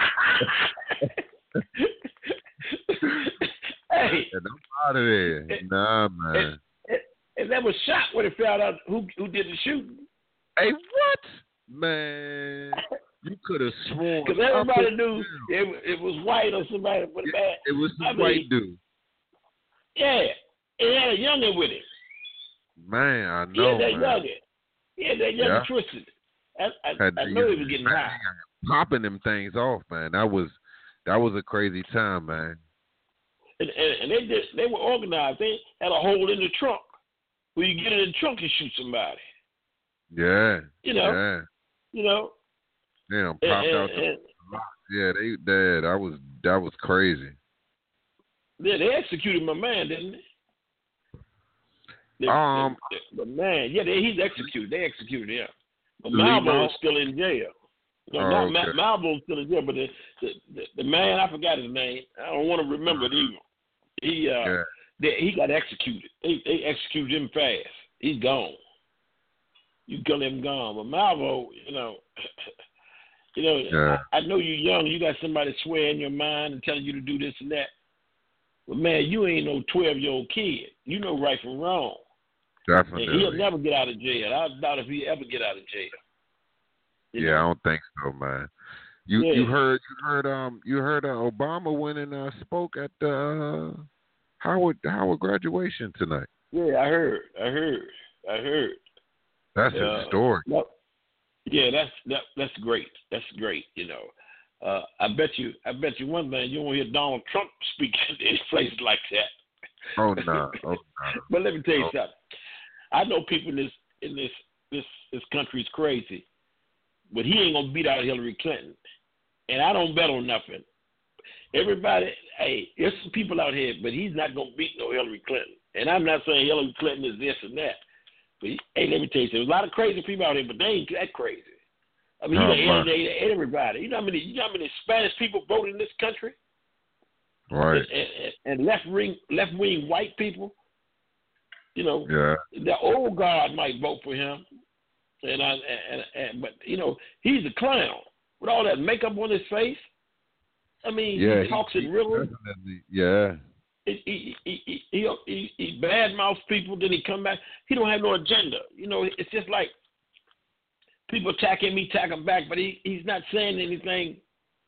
Hey,
and I'm out of there. Nah, man.
And, and, and that was shot when it found out who who did the shooting.
Hey, what? Man, you could have sworn.
Because everybody knew it, it was white or somebody with a bad.
It was some
I
white
mean,
dude.
Yeah, it had a youngin with him.
Man, I know.
Yeah, that
man.
youngin. Yeah, that youngin
yeah.
twisted. I, I,
Had
I
the,
know he was getting high.
Popping them things off, man. That was that was a crazy time, man.
And, and, and they just they were organized. They had a hole in the trunk where you get in the trunk and shoot somebody.
Yeah.
You know.
Yeah.
You know.
They done popped
and,
out
and,
the Yeah, they did. That was that was crazy.
Yeah, they executed my man, didn't they? The,
um,
the, the man, yeah, they, he's executed. They executed him. But
Lee
Malvo
Mal-
is still in jail. No,
oh,
not
okay.
Ma- Malvo's still in jail, but the, the the the man, I forgot his name. I don't want to remember it either. He uh,
yeah.
they, he got executed. They they executed him fast. He's gone. You kill him gone. But Malvo, you know, you know,
yeah.
I, I know you're young. You got somebody swearing in your mind and telling you to do this and that. But man, you ain't no twelve-year-old kid. You know right from wrong.
Definitely.
And he'll never get out of jail. I doubt if he ever get out of jail. You
yeah,
know?
I don't think so, man. You
yeah.
you heard you heard um you heard uh, Obama went and uh, spoke at the uh, Howard Howard graduation tonight.
Yeah, I heard. I heard. I heard.
That's
uh,
historic.
Well, yeah, that's that, that's great. That's great. You know, uh, I bet you, I bet you one thing, you won't hear Donald Trump speak in places like that.
Oh no, oh no.
But let me tell you
oh.
something. I know people in this in this this this country is crazy, but he ain't gonna beat out Hillary Clinton. And I don't bet on nothing. Everybody, hey, there's some people out here, but he's not gonna beat no Hillary Clinton. And I'm not saying Hillary Clinton is this and that. But he, hey, let me tell you something. There's a lot of crazy people out here, but they ain't that crazy. I mean,
oh,
he done alienated everybody. You know how many you know how many Spanish people vote in this country?
Right.
And, and, and left wing left wing white people. You know,
yeah.
the old guard might vote for him. And I and, and but you know, he's a clown. With all that makeup on his face, I mean,
yeah,
he talks
he,
in rivers.
Yeah.
He he he he, he, he, he badmouths people, then he come back. He don't have no agenda. You know, it's just like people attacking me, attacking back, but he, he's not saying anything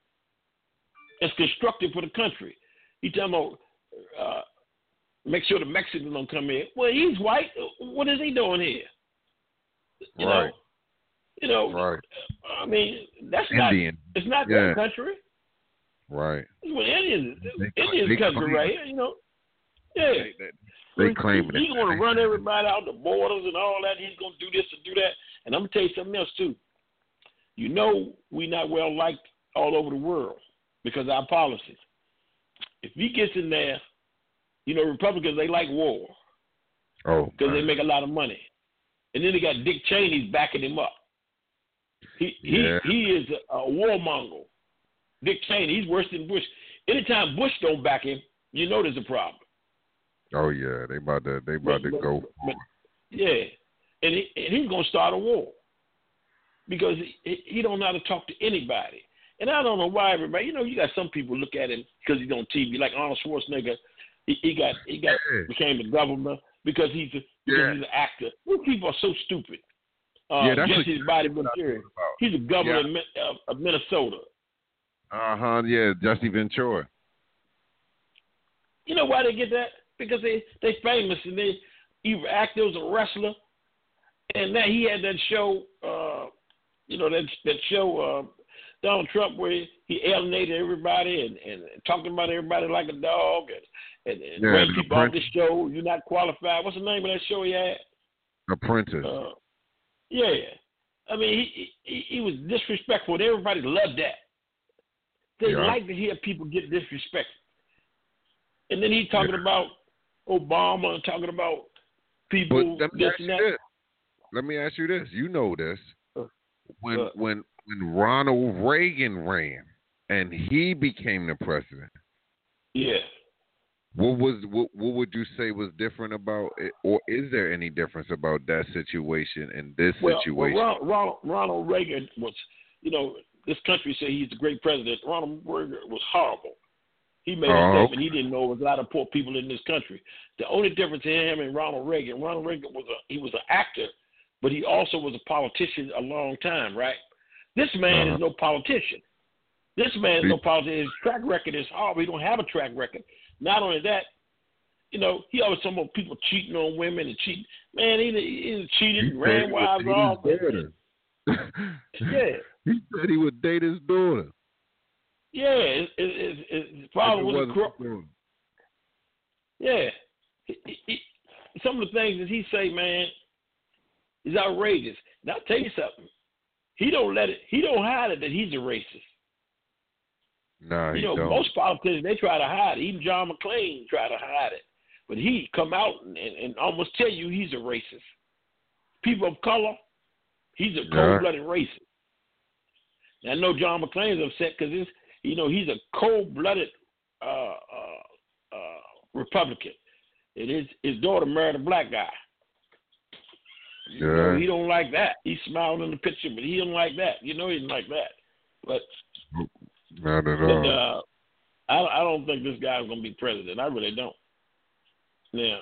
that's constructive for the country. He talking about uh, make sure the Mexicans don't come in. Well, he's white. What is he doing here? You
right.
know. You know,
right.
I mean, that's
Indian.
not, it's not
yeah.
their country.
Right.
Well, Indians,
They,
Indians
they
country
claim,
right here, you know. Yeah.
They, they, they claim
he,
it.
He's going to run everybody out the borders and all that. He's going to do this and do that. And I'm going to tell you something else, too. You know we're not well liked all over the world because of our policies. If he gets in there, you know, Republicans, they like war.
Oh.
Because they make a lot of money. And then they got Dick Cheney's backing him up. He
yeah.
he he is a, a warmonger. Dick Cheney, he's worse than Bush. Anytime Bush don't back him, you know there's a problem.
Oh yeah, they about to they about
but,
to go.
But, yeah, and, he, and he's gonna start a war because he, he don't know how to talk to anybody. And I don't know why everybody. You know, you got some people look at him because he's on T V, like Arnold Schwarzenegger. He, he got he got
yeah.
became the governor because he's a, because
yeah.
he's an actor. These people are so stupid. Uh,
yeah, that's
Jesse's body Ventura. He's the governor
yeah.
of, of Minnesota.
Uh huh. Yeah, Jesse Ventura.
You know why they get that? Because they they famous and they either actors or wrestler, and now he had that show. Uh, you know that that show uh, Donald Trump where he alienated everybody and, and talking about everybody like a dog and and, and
yeah,
bring people off
Apprentice.
the show. You're not qualified. What's the name of that show he had?
Apprentice.
Uh, yeah, I mean he, he he was disrespectful and everybody loved that. They
yeah.
like to hear people get disrespected. And then he's talking yeah. about Obama and talking about people.
But let me
this
ask
and
you
that.
this. Let me ask you this. You know this. When
uh,
when when Ronald Reagan ran and he became the president.
Yeah.
What was what, what would you say was different about it, or is there any difference about that situation and this
well,
situation?
Well, Ronald, Ronald Reagan was, you know, this country said he's a great president. Ronald Reagan was horrible. He made a
oh,
statement he didn't know there was a lot of poor people in this country. The only difference in him and Ronald Reagan, Ronald Reagan was a he was an actor, but he also was a politician a long time, right? This man
uh-huh.
is no politician. This man is no politician. His track record is horrible. He don't have a track record. Not only that, you know, he always talking about people cheating on women and cheating. Man, he, he cheated
he
and ran wives off. Yeah.
He said he would date his daughter.
Yeah, his, his, his father was a crook. Yeah. He, he, some of the things that he say, man, is outrageous. And I'll tell you something. He don't let it. He don't hide it that he's a racist.
No,
you know,
don't.
Most politicians, they try to hide it. Even John McCain tried to hide it. But he come out and, and almost tell you he's a racist. People of color, he's a cold-blooded yeah. racist. And I know John McClain's upset because you know he's a cold-blooded uh, uh, uh, Republican, and his his daughter married a black guy. You
yeah.
know, he don't like that. He smiled in the picture, but he don't like that. You know, he didn't like that. But
not at
but,
all.
Uh, I I don't think this guy's gonna be president. I really don't. Now,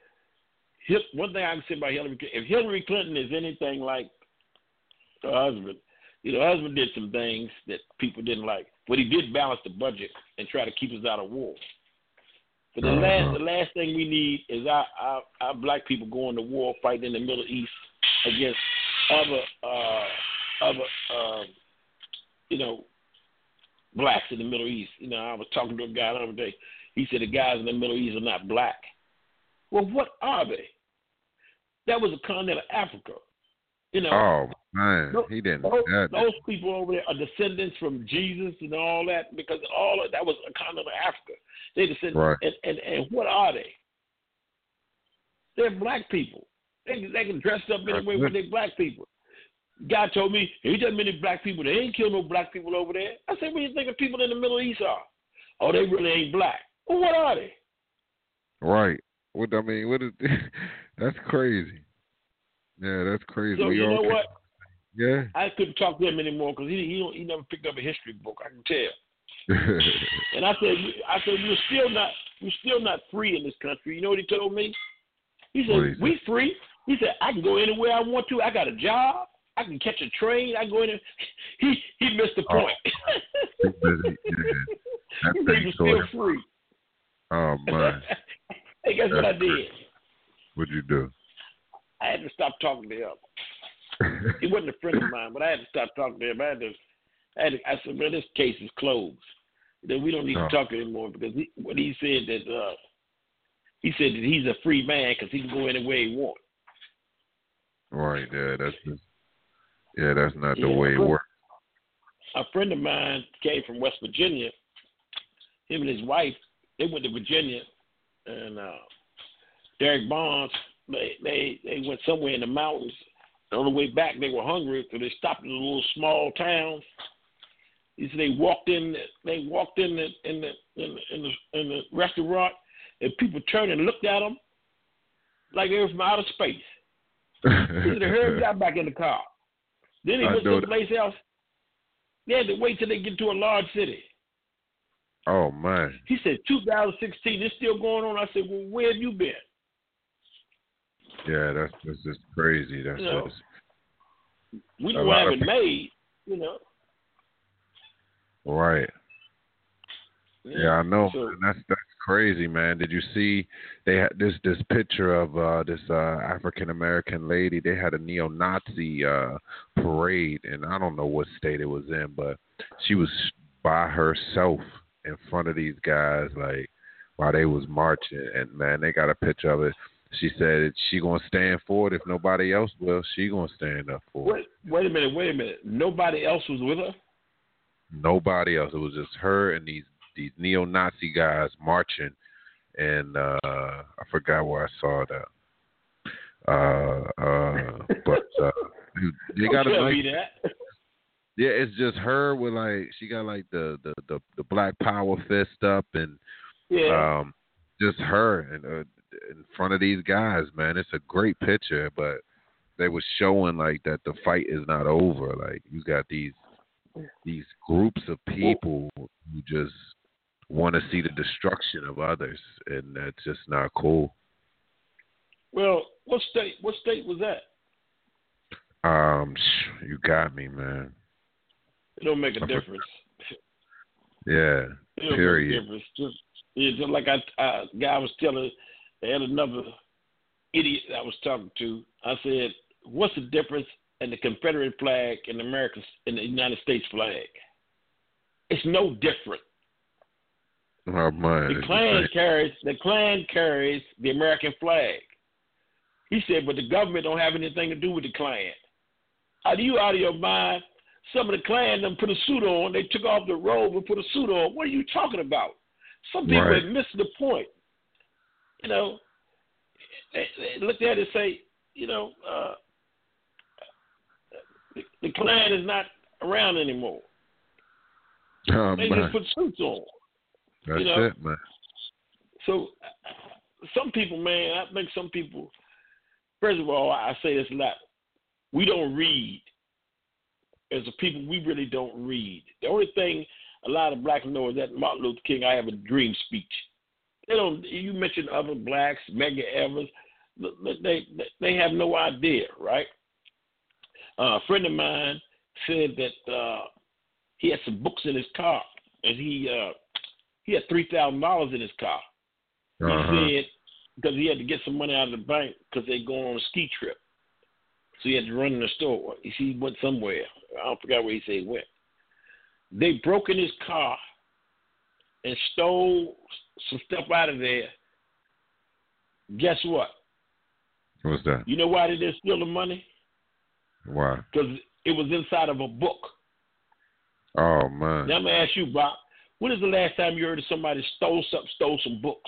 one thing I can say about Hillary Clinton, if Hillary Clinton is anything like her husband, you know, her husband did some things that people didn't like, but he did balance the budget and try to keep us out of war. But the uh-huh. last, the last thing we need is our, our our black people going to war, fighting in the Middle East against other uh, other uh, you know blacks in the Middle East. You know, I was talking to a guy the other day. He said the guys in the Middle East are not black. Well, what are they? That was a continent of Africa. You know.
Oh man,
those,
he didn't.
Those,
that,
those people over there are descendants from Jesus and all that because all of that was a continent of Africa. They descend,
right.
and, and and what are they? They're black people. They they can dress up anyway when they're black people. Guy told me ain't that many black people. They ain't kill no black people over there. I said, what do you think of people in the Middle East are? Oh, they really ain't black. Well, what are they?
Right. What I mean, what is that's crazy. Yeah, that's crazy.
So
we
you know
can,
what?
Yeah.
I couldn't talk to him anymore because he he don't, he never picked up a history book. I can tell. And I said, I said we're still not we're still not free in this country. You know what he told me? He said we free. He said I can go anywhere I want to. I got a job. I can catch a train. I can go in there. He he missed the point.
Oh, yeah.
He said he was still free.
Oh man.
Hey, guess
That's
what I did?
Crazy. What'd you do?
I had to stop talking to him. He wasn't a friend of mine, but I had to stop talking to him. I had to. I, had to, I said, "Man, this case is closed. Then we don't need
oh.
to talk anymore because he, what he said that uh, he said that he's a free man because he can go anywhere he wants."
Right. Yeah. That's just. Yeah. That's not the
yeah,
way it
friend,
works.
A friend of mine came from West Virginia. Him and his wife, they went to Virginia, and uh, Derek Barnes, they, they they went somewhere in the mountains. On the way back, they were hungry, so they stopped in a little small town. He said they walked in. They walked in the in the in the, in the, in the restaurant, and people turned and looked at them like they were from outer space. He said the herd got back in the car. Then he
I
went
know
someplace
that.
else. They had to wait till they get to a large city.
Oh man.
He said two thousand sixteen. It's still going on. I said, well, where have you been?
Yeah, that's that's just crazy. That's
you know,
just.
We don't have it made, you know.
Right.
Yeah,
yeah I know.
So,
that's that's crazy, man. Did you see they had this this picture of uh, this uh, African American lady? They had a neo-Nazi uh, parade, and I don't know what state it was in, but she was by herself in front of these guys, like while they was marching. And man, they got a picture of it. She said she gonna stand for it if nobody else will. She gonna stand up for
wait,
it.
Wait a minute, wait a minute. Nobody else was with her?
Nobody else. It was just her and these these neo-Nazi guys marching. And uh, I forgot where I saw that. Uh, uh, but uh, they got a nice. Yeah, it's just her with like she got like the the the, the Black Power fist up and
yeah.
um, just her and. Uh, in front of these guys, man. It's a great picture, but they were showing like that the fight is not over. Like you got these these groups of people who just want to see the destruction of others, and that's just not cool.
Well, what state? What state was that?
Um, you got me, man.
It don't make a difference.
Yeah.
It don't
period.
make a difference. Just, yeah, just like I, uh, guy was telling. They had another idiot I was talking to. I said, "What's the difference in the Confederate flag and the American in the United States flag? It's no different.
Oh man,
the Klan carries the Klan carries the American flag." He said, "But the government don't have anything to do with the Klan. Are you out of your mind? Some of the Klan them put a suit on. They took off the robe and put a suit on. What are you talking about? Some people
right.
have missed the point." You know, they, they looked at it and say, you know, uh, the, the Klan is not around anymore.
Oh,
they
man.
just put suits on.
That's
you know?
it, man.
So uh, some people, man, I think some people, first of all, I say this a lot, we don't read. As a people, we really don't read. The only thing a lot of blacks know is that Martin Luther King, I have a dream speech. They don't. You mentioned other blacks, Medgar Evers. They they have no idea, right? Uh, a friend of mine said that uh, he had some books in his car, and he uh, he had three thousand dollars in his car.
Uh-huh.
He said because he had to get some money out of the bank because they go on a ski trip. so he had to run in the store. He went somewhere. I don't forget where he said he went. They broke in his car and stole some stuff out of there. Guess what?
What's that?
You know why they didn't steal the money?
Why?
Because it was inside of a book.
Oh, man.
Now I'm going to ask you, Bob, when is the last time you heard of somebody stole some, stole some books?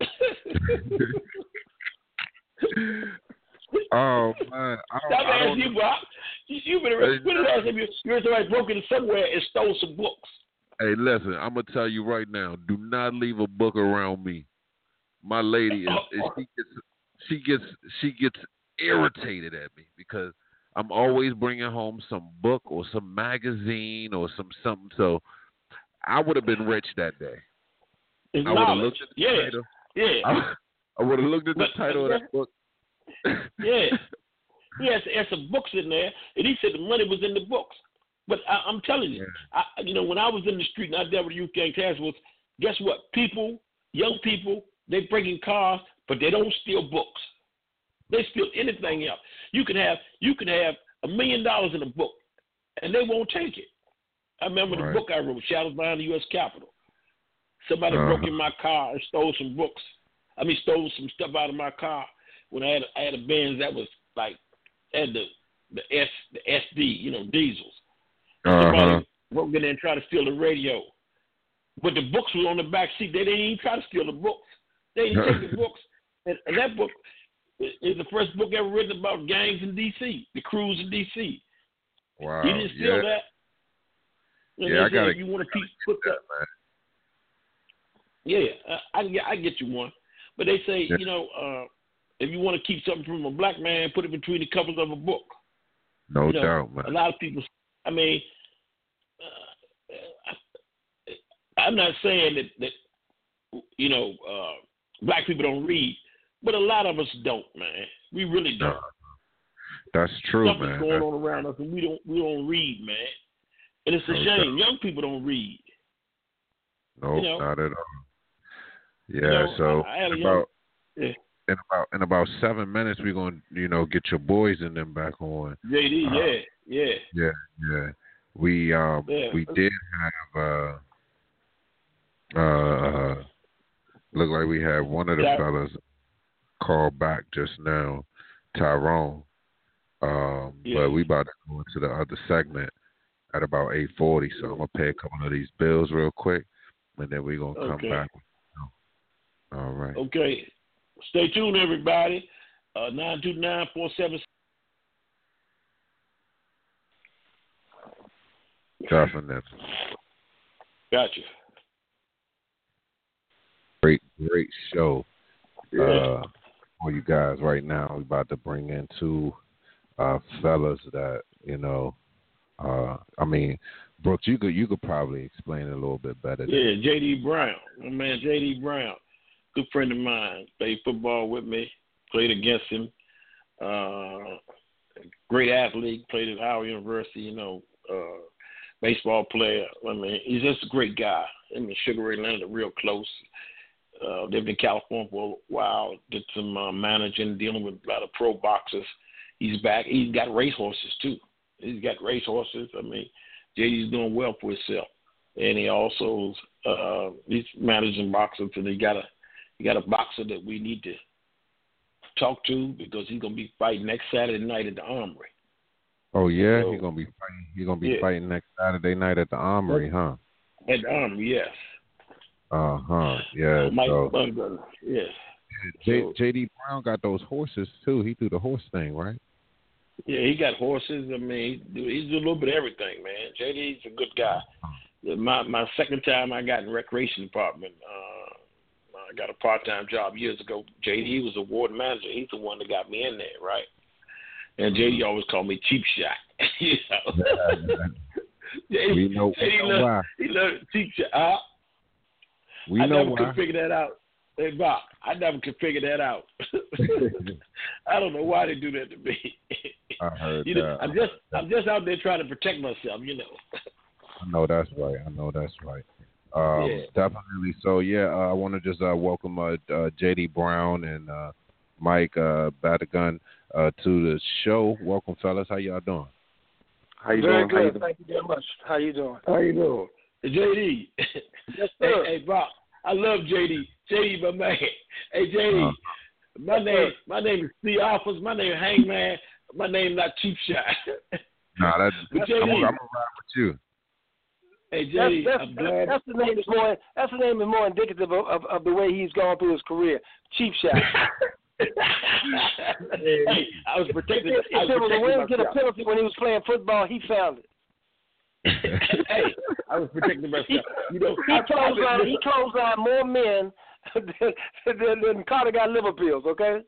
Oh, man. I don't,
I'm
I don't
asking you, Bob. You, you been, when is the last time you, you heard somebody broke into somewhere and stole some books?
Hey, listen, I'm going to tell you right now, do not leave a book around me. My lady, is, is she gets she gets she gets irritated at me because I'm always bringing home some book or some magazine or some something. So I would have been rich that day.
It's
I would have
knowledge.
looked at the
Yeah.
title.
Yeah.
I, I would have looked at the
But-
title of that book.
Yeah. He has, has some books in there, and he said the money was in the books. But I, I'm telling you,
Yeah.
I, you know, when I was in the street and I dealt with youth gang task force, guess what? People, young people, they break in cars, but they don't steal books. They steal anything else. You can have you can have a million dollars in a book, and they won't take it. I remember
Right.
the book I wrote, Shadows Behind the U S Capitol. Somebody
Uh-huh.
broke in my car and stole some books. I mean, stole some stuff out of my car when I had I had a Benz that was like had the the S the S D, you know, diesels.
Uh-huh.
Somebody broke in there and tried to steal the radio, but the books were on the back seat. They didn't even try to steal the books. They didn't take the books, and, and that book is the first book ever written about gangs in D C, the crews in D C.
Wow.
He didn't steal
yeah.
that. And
Yeah,
they
I
said,
gotta
if you want to keep put
that,
that.
man.
Yeah, I, I get I get you one, but they say
Yeah.
you know uh, if you want to keep something from a black man, put it between the covers of a book.
No
You know,
doubt, man.
A lot of people. I mean, uh, I, I'm not saying that that you know uh, black people don't read, but a lot of us don't, man. We really don't.
No. That's true,
Something's
man.
going
That's,
on around us, and we don't we don't read, man. And it's a
No
shame.
doubt.
Young people don't read.
no,
you know,
not at all. Yeah,
know,
so
I- I had a
in
young-
about
Yeah.
in about in about seven minutes we're gonna you know get your boys and them back on.
J D,
Uh,
yeah, yeah.
Yeah, yeah. We um
Yeah.
we did have uh uh look like we had one of the
Yeah.
fellas call back just now, Tyrone. Um
Yeah.
but we about to go into the other segment at about eight forty, so I'm gonna pay a couple of these bills real quick and then we're gonna come
Okay.
back. All right.
Okay. Stay tuned, everybody. Uh, nine two nine four seven.
Definitely.
Gotcha.
Great, great show.
Yeah.
Uh, for you guys right now, we're about to bring in two uh, fellas that you know. Uh, I mean, Brooks, you could you could probably explain it a little bit better. than-
Yeah, J D Brown. My man J D Brown. Good friend of mine. Played football with me. Played against him. Uh, great athlete. Played at Howard University, you know. Uh, baseball player. I mean, he's just a great guy. I mean, Sugar Ray Leonard are real close. Uh, lived in California for a while. Did some uh, managing, dealing with a lot of pro boxers. He's back. He's got racehorses, too. He's got racehorses. I mean, J D's doing well for himself. And he also, uh, he's managing boxers, and he got a he got a boxer that we need to talk to because he's gonna be fighting next Saturday night at the Armory.
Oh yeah,
So-
he's gonna be fighting. He's gonna be
Yeah.
fighting next Saturday night at the Armory, huh?
At the Armory, yes.
Uh huh. Yeah.
Mike
So
Bunker, yes.
J,
So-
J D Brown got those horses too. He do the horse thing, right?
Yeah, he got horses. I mean, he do, he's do a little bit of everything, man. J D's a good guy. My my second time I got in recreation department, uh, I got a part time job years ago. J D was a ward manager. He's the one that got me in there, right? And J D always called me cheap shot. you know. J D,
We know,
J D
we know
loved,
why.
he loved cheap shot. Uh,
We
I
know
never
why.
could figure that out. Hey, Bob, I never could figure that out. I don't know why they do that to me.
I heard
you know,
that.
I'm just I'm just out there trying to protect myself, you know.
I know that's right. I know that's right. Um,
Yeah.
Definitely. So yeah, uh, I want to just uh, welcome uh, uh, J D Brown and uh, Mike uh, Badagun. uh, to the show. Welcome, fellas. How y'all doing?
How you
Very
doing?
good.
How you doing?
Thank you very much. How you doing?
How you doing? J D.
Yes,
hey,
sir.
hey, Bob. I love J D. J D, my man. Hey, J D.
Uh,
my name, my name is C. Offers. My name is Hangman. My name not Cheap Shot.
Nah, that's,
But J D,
I'm, I'm gonna ride with you.
Hey, J D,
that's, that's,
I'm glad.
that's the name is more. That's the name is more indicative of, of, of the way he's gone through his career. Cheap Shot.
Hey, I was protecting.
If,
I
if there
was
was a way to
protecting
get a
myself.
penalty when he was playing football, he found it.
Hey, I was protecting myself. You know,
He
I,
closed
I,
on he closed on more men than, than, than Carter got liver pills. Okay.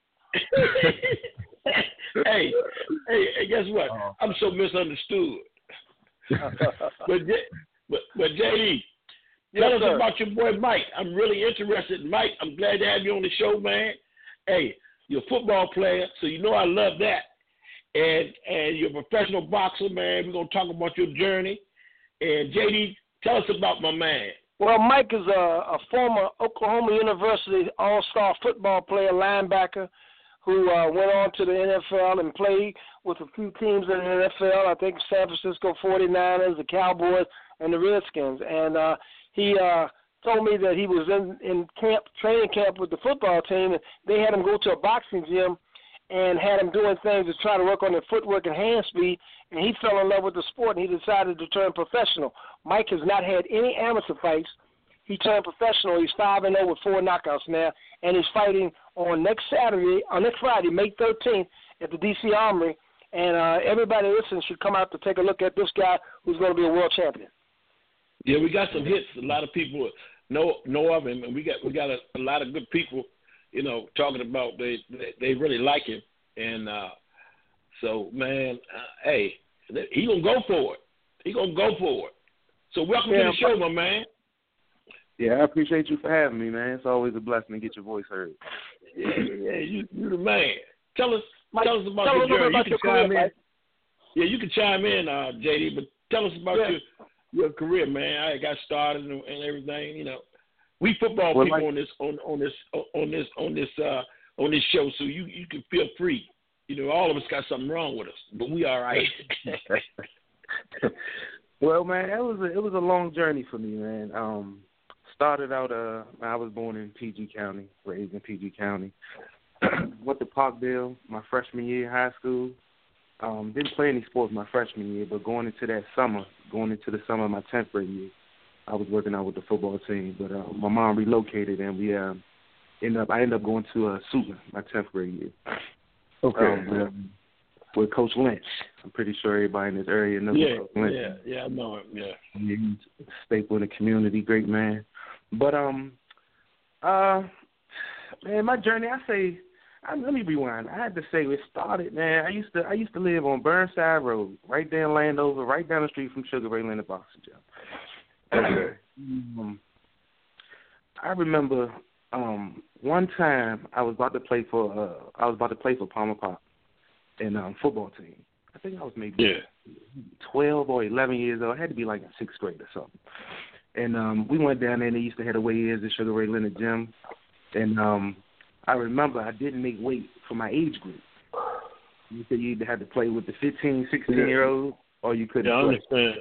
hey, hey, hey, guess what?
Uh-huh.
I'm so misunderstood. but, J, but but J D,
Yes,
tell us
sir.
about your boy Mike. I'm really interested in Mike. I'm glad to have you on the show, man. Hey, you're a football player, so you know I love that. And and you're a professional boxer, man. We're gonna talk about your journey. And J D, tell us about my man.
Well, Mike is a, a former Oklahoma University All-Star football player, linebacker, who uh, went on to the N F L and played with a few teams in the N F L. I think San Francisco forty-niners, the Cowboys, and the Redskins. And uh, he uh, told me that he was in, in camp, training camp with the football team, and they had him go to a boxing gym and had him doing things to try to work on their footwork and hand speed, and he fell in love with the sport, and he decided to turn professional. Mike has not had any amateur fights. He turned professional. He's five and oh with four knockouts now, and he's fighting on next Saturday, on next Friday, May thirteenth, at the D C Armory, and uh, everybody listening should come out to take a look at this guy who's going to be a world champion.
Yeah, we got some hits. A lot of people know know of him, and we got we got a, a lot of good people, you know, talking about they they, they really like him, and uh, so man, uh, hey, he gonna go for it. He gonna go for it. So welcome
Yeah,
to the show, my man.
Yeah, I appreciate you for having me, man. It's always a blessing to get your voice heard.
Yeah, yeah, you you the man. Tell us
Mike,
tell us about
tell
your
us a little
journey.
about
You
your
can
career,
chime in.
Mike.
Yeah, you can chime in, uh, J D, but tell us about
Yeah.
your your career, man. How it got started and, and everything. You know, we football
Well,
people
like-
on this on on this on this on this uh, on this show, so you you can feel free. You know, all of us got something wrong with us, but we all right.
Well, man, it was a, it was a long journey for me, man. Um, started out, uh, I was born in P G County, raised in P G County. Went to Parkdale my freshman year in high school. Um, didn't play any sports my freshman year, but going into that summer, going into the summer of my tenth grade year, I was working out with the football team. But uh, my mom relocated, and we uh, ended up. I ended up going to uh, Suitland my tenth grade year.
Okay.
Um, with, with Coach Lynch. I'm pretty sure everybody in this area knows
yeah,
Coach Lynch.
yeah, yeah, I know him. Yeah.
Yeah, he's a staple in the community, great man. But um, uh, man, my journey. I say, I, let me rewind. I had to say it started, man. I used to, I used to live on Burnside Road, right there in Landover, right down the street from Sugar Ray Leonard Boxing Gym.
Okay.
um, I remember um one time I was about to play for, uh, I was about to play for Palmer Park in um football team. I think I was maybe
Yeah.
twelve or eleven years old. I had to be like in sixth grade or something. And um, we went down there, and they used to have the weigh ins at Sugar Ray Leonard Gym. And um, I remember I didn't make weight for my age group. You said you either had to play with the fifteen, sixteen-year-olds, or you couldn't
Yeah, I
play.
understand.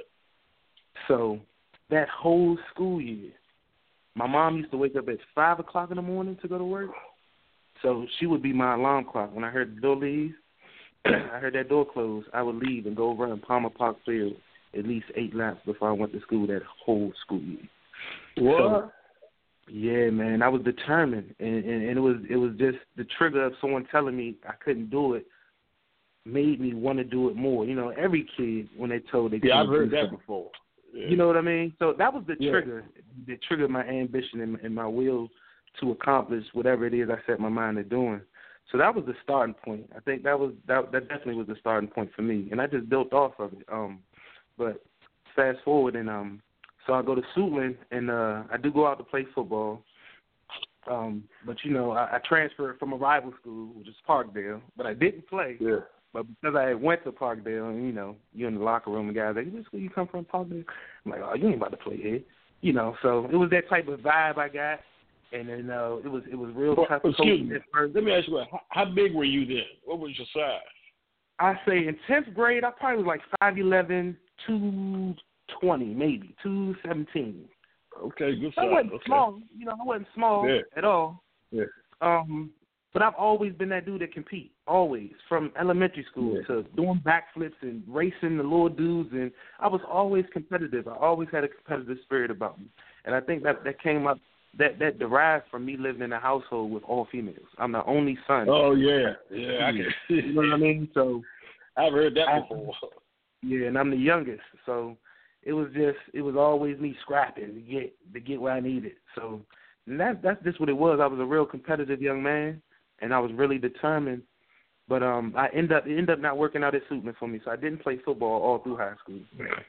So that whole school year, my mom used to wake up at five o'clock in the morning to go to work. So she would be my alarm clock. When I heard the door leave, I heard that door close, I would leave and go run Palmer Park Field at least eight laps before I went to school that whole school year.
What?
So, yeah, man, I was determined, and, and, and it was it was just the trigger of someone telling me I couldn't do it made me want to do it more. You know, every kid when they told they
Yeah, I've
couldn't
heard
do
that
something,
before. Yeah.
you know what I mean? So that was the
Yeah.
trigger that triggered my ambition and, and my will to accomplish whatever it is I set my mind to doing. So that was the starting point. I think that was that, that definitely was the starting point for me, and I just built off of it. Um, but fast forward, and um, so I go to Suitland, and uh, I do go out to play football. Um, but you know, I, I transferred from a rival school, which is Parkdale, but I didn't play.
Yeah.
But because I went to Parkdale, and you know, you're in the locker room, and guys like, "Where school you come from, Parkdale?" I'm like, "Oh, you ain't about to play here," you know. So it was that type of vibe I got. And then uh, it was it was real
well,
tough.
Excuse me. Let me ask you, how, how big were you then? What was your size?
I say in tenth grade, I probably was like five eleven, two twenty, maybe two seventeen.
Okay, good
I
size.
wasn't
Okay.
small, you know. I wasn't small
Yeah.
at all.
Yeah.
Um, but I've always been that dude that compete. Always, from elementary school
Yeah.
to doing backflips and racing the little dudes, and I was always competitive. I always had a competitive spirit about me, and I think that that came up. That that derived from me living in a household with all females. I'm the only son.
Oh yeah, yeah. I can.
You know what I mean? So
I've heard that
I,
before.
Yeah, and I'm the youngest, so it was just it was always me scrapping to get to get what I needed. So and that that's just what it was. I was a real competitive young man, and I was really determined. But um, I end up it ended up not working out at Suitman for me, so I didn't play football all through high school.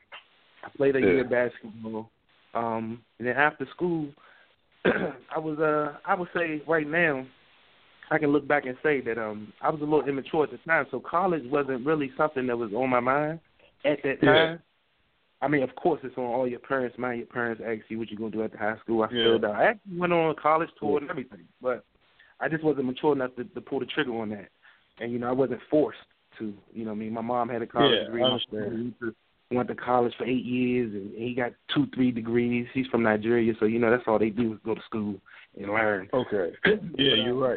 I played a
Yeah.
year of basketball, um, and then after school. I was uh I would say right now I can look back and say that um I was a little immature at the time, so college wasn't really something that was on my mind at that time. Yeah. I mean, of course it's on all your parents' mind. Your parents ask you what you're gonna do after high school. I
Yeah.
filled out. I actually went on a college tour
Yeah.
and everything, but I just wasn't mature enough to, to pull the trigger on that. And you know, I wasn't forced to. You know, what I mean, my mom had a college
Yeah,
degree.
I
My
understand.
brother went to college for eight years, and he got two, three degrees. He's from Nigeria, so you know that's all they do is go to school and learn.
Okay. Yeah, you're right.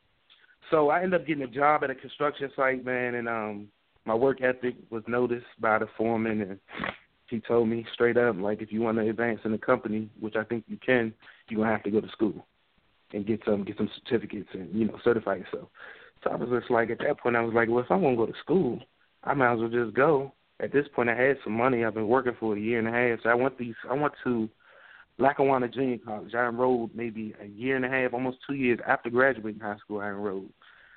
So I ended up getting a job at a construction site, man, and um, my work ethic was noticed by the foreman, and he told me straight up, like, if you want to advance in the company, which I think you can, you're gonna have to go to school and get some get some certificates and you know certify yourself. So I was just like, at that point, I was like, well, if I want to go to school, I might as well just go. At this point, I had some money. I've been working for a year and a half, so I went these. I went to Lackawanna Junior College. I enrolled maybe a year and a half, almost two years after graduating high school. I enrolled,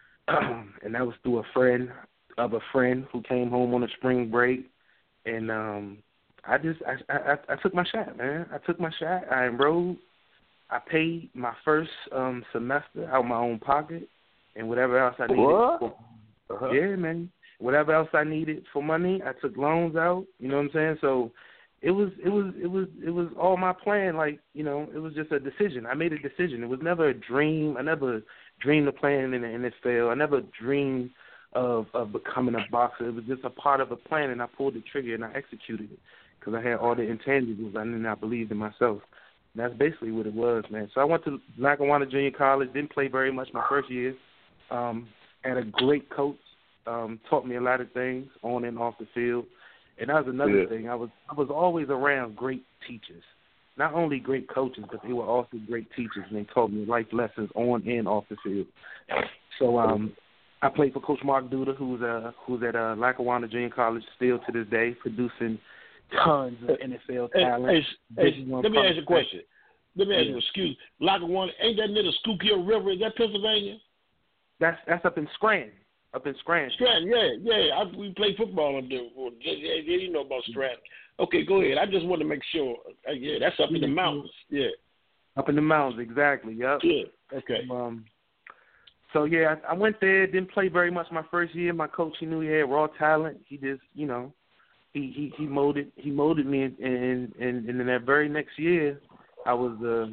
and that was through a friend of a friend who came home on a spring break, and um, I just I, I I took my shot, man. I took my shot. I enrolled. I paid my first um, semester out of my own pocket, and whatever else I needed.
What?
For,
Uh-huh.
Yeah, man. Whatever else I needed for money, I took loans out. You know what I'm saying? So it was, it was, it was, it was all my plan. Like, you know, it was just a decision. I made a decision. It was never a dream. I never dreamed of playing in the N F L. I never dreamed of of becoming a boxer. It was just a part of a plan, and I pulled the trigger and I executed it because I had all the intangibles. I knew I believed in myself. And that's basically what it was, man. So I went to Lackawanna Junior College. Didn't play very much my first year. Um, had a great coach. Um, taught me a lot of things on and off the field, and that was another
Yeah.
thing. I was I was always around great teachers, not only great coaches, but they were also great teachers, and they taught me life lessons on and off the field. So um, I played for Coach Mark Duda, who's uh who's at uh, Lackawanna Junior College still to this day, producing tons of N F L
Hey,
talent.
hey, hey, let me ask you a question. Let me ask you, excuse Lackawanna, ain't that near the Schuylkill River? Is that Pennsylvania?
That's that's up in Scranton. Up in Scranton.
Stratton, yeah, yeah. I, we play football up there. Well, yeah, yeah, yeah, you know about Stratton. Okay, go ahead. I just want to make sure. Uh, yeah, that's up in the mountains. Yeah.
Up in the mountains, exactly. Yep.
Yeah. Okay.
Um. So yeah, I, I went there. Didn't play very much my first year. My coach, he knew he had raw talent. He just, you know, he he, he molded he molded me, and and and in that very next year, I was uh,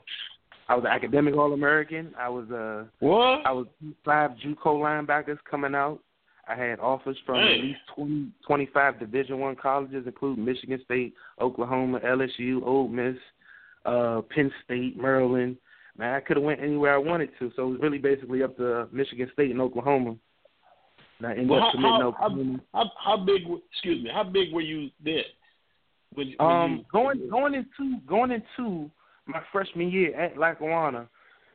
I was an academic All-American. I was uh,
what?
I was five JUCO linebackers coming out. I had offers from
Hey.
at least twenty, twenty-five Division One colleges, including Michigan State, Oklahoma, L S U, Ole Miss, uh, Penn State, Maryland. Man, I could have went anywhere I wanted to. So it was really basically up to Michigan State and Oklahoma. And I ended
Well,
up
how,
committing
how,
Oklahoma.
how, how, how big? Excuse me. How big were you then? When, when
Um,
you,
going going into going into my freshman year at Lackawanna,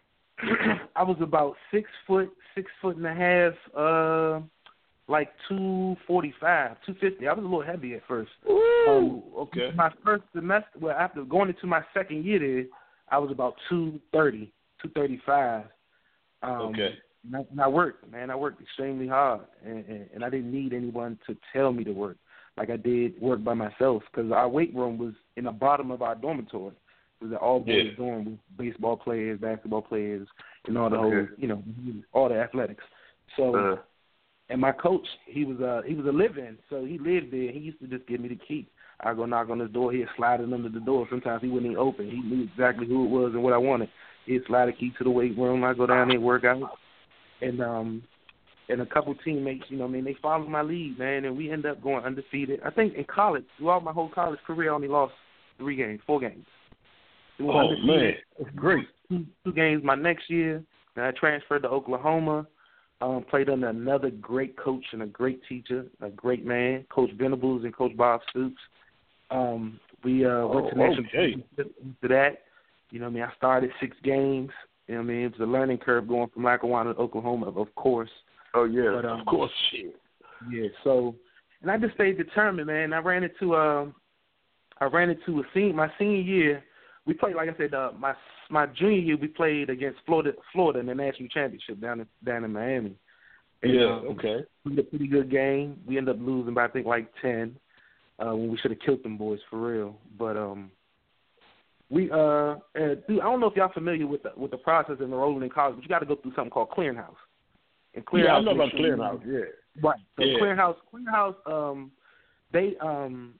I was about six foot, six foot and a half, uh, like two forty five, two fifty. I was a little heavy at first.
Ooh,
Um,
okay.
My first semester, well, after going into my second year there, I was about two thirty, two thirty five. Um,
Okay.
And I, and I worked, man. I worked extremely hard, and, and, and I didn't need anyone to tell me to work. Like I did work by myself, because our weight room was in the bottom of our dormitory. It was an all boys
Yeah.
dorm with baseball players, basketball players, and all the
Okay.
whole, you know, all the athletics. So,
Uh,
and my coach, he was a he was a live-in, so he lived there. He used to just give me the key. I go knock on his door, he'd slide it under the door. Sometimes he wouldn't even open. He knew exactly who it was and what I wanted. It's Ladder Key to the weight room. I go down there, work out, and um, and a couple teammates, you know, what I mean, they follow my lead, man, and we end up going undefeated. I think in college, throughout my whole college career, I only lost three games, four games.
Oh undefeated. Man, that's great.
Two, two games my next year. And I transferred to Oklahoma. Um, played under another great coach and a great teacher, a great man, Coach Venables and Coach Bob Stoops. Um, we uh, went to
oh,
national
okay.
championship after that. You know what I mean? I started six games. You know what I mean? It was a learning curve going from Lackawanna to Oklahoma, of course.
Oh, yeah,
but, um,
of course. Shit.
Yeah, so, and I just stayed determined, man. I ran into, uh, I ran into a scene, my senior year. We played, like I said, uh, my my junior year we played against Florida, Florida in the national championship down in down in Miami. And,
yeah,
um,
okay.
We had a pretty good game. We ended up losing by I think like ten uh, when we should have killed them boys for real. But um, we uh, uh, dude, I don't know if y'all familiar with the with the process of enrolling in college, but you got to go through something called clearinghouse. And clearinghouse
yeah, I know about clearinghouse. Yeah,
right. So
yeah.
clearinghouse, clearinghouse, um, they um.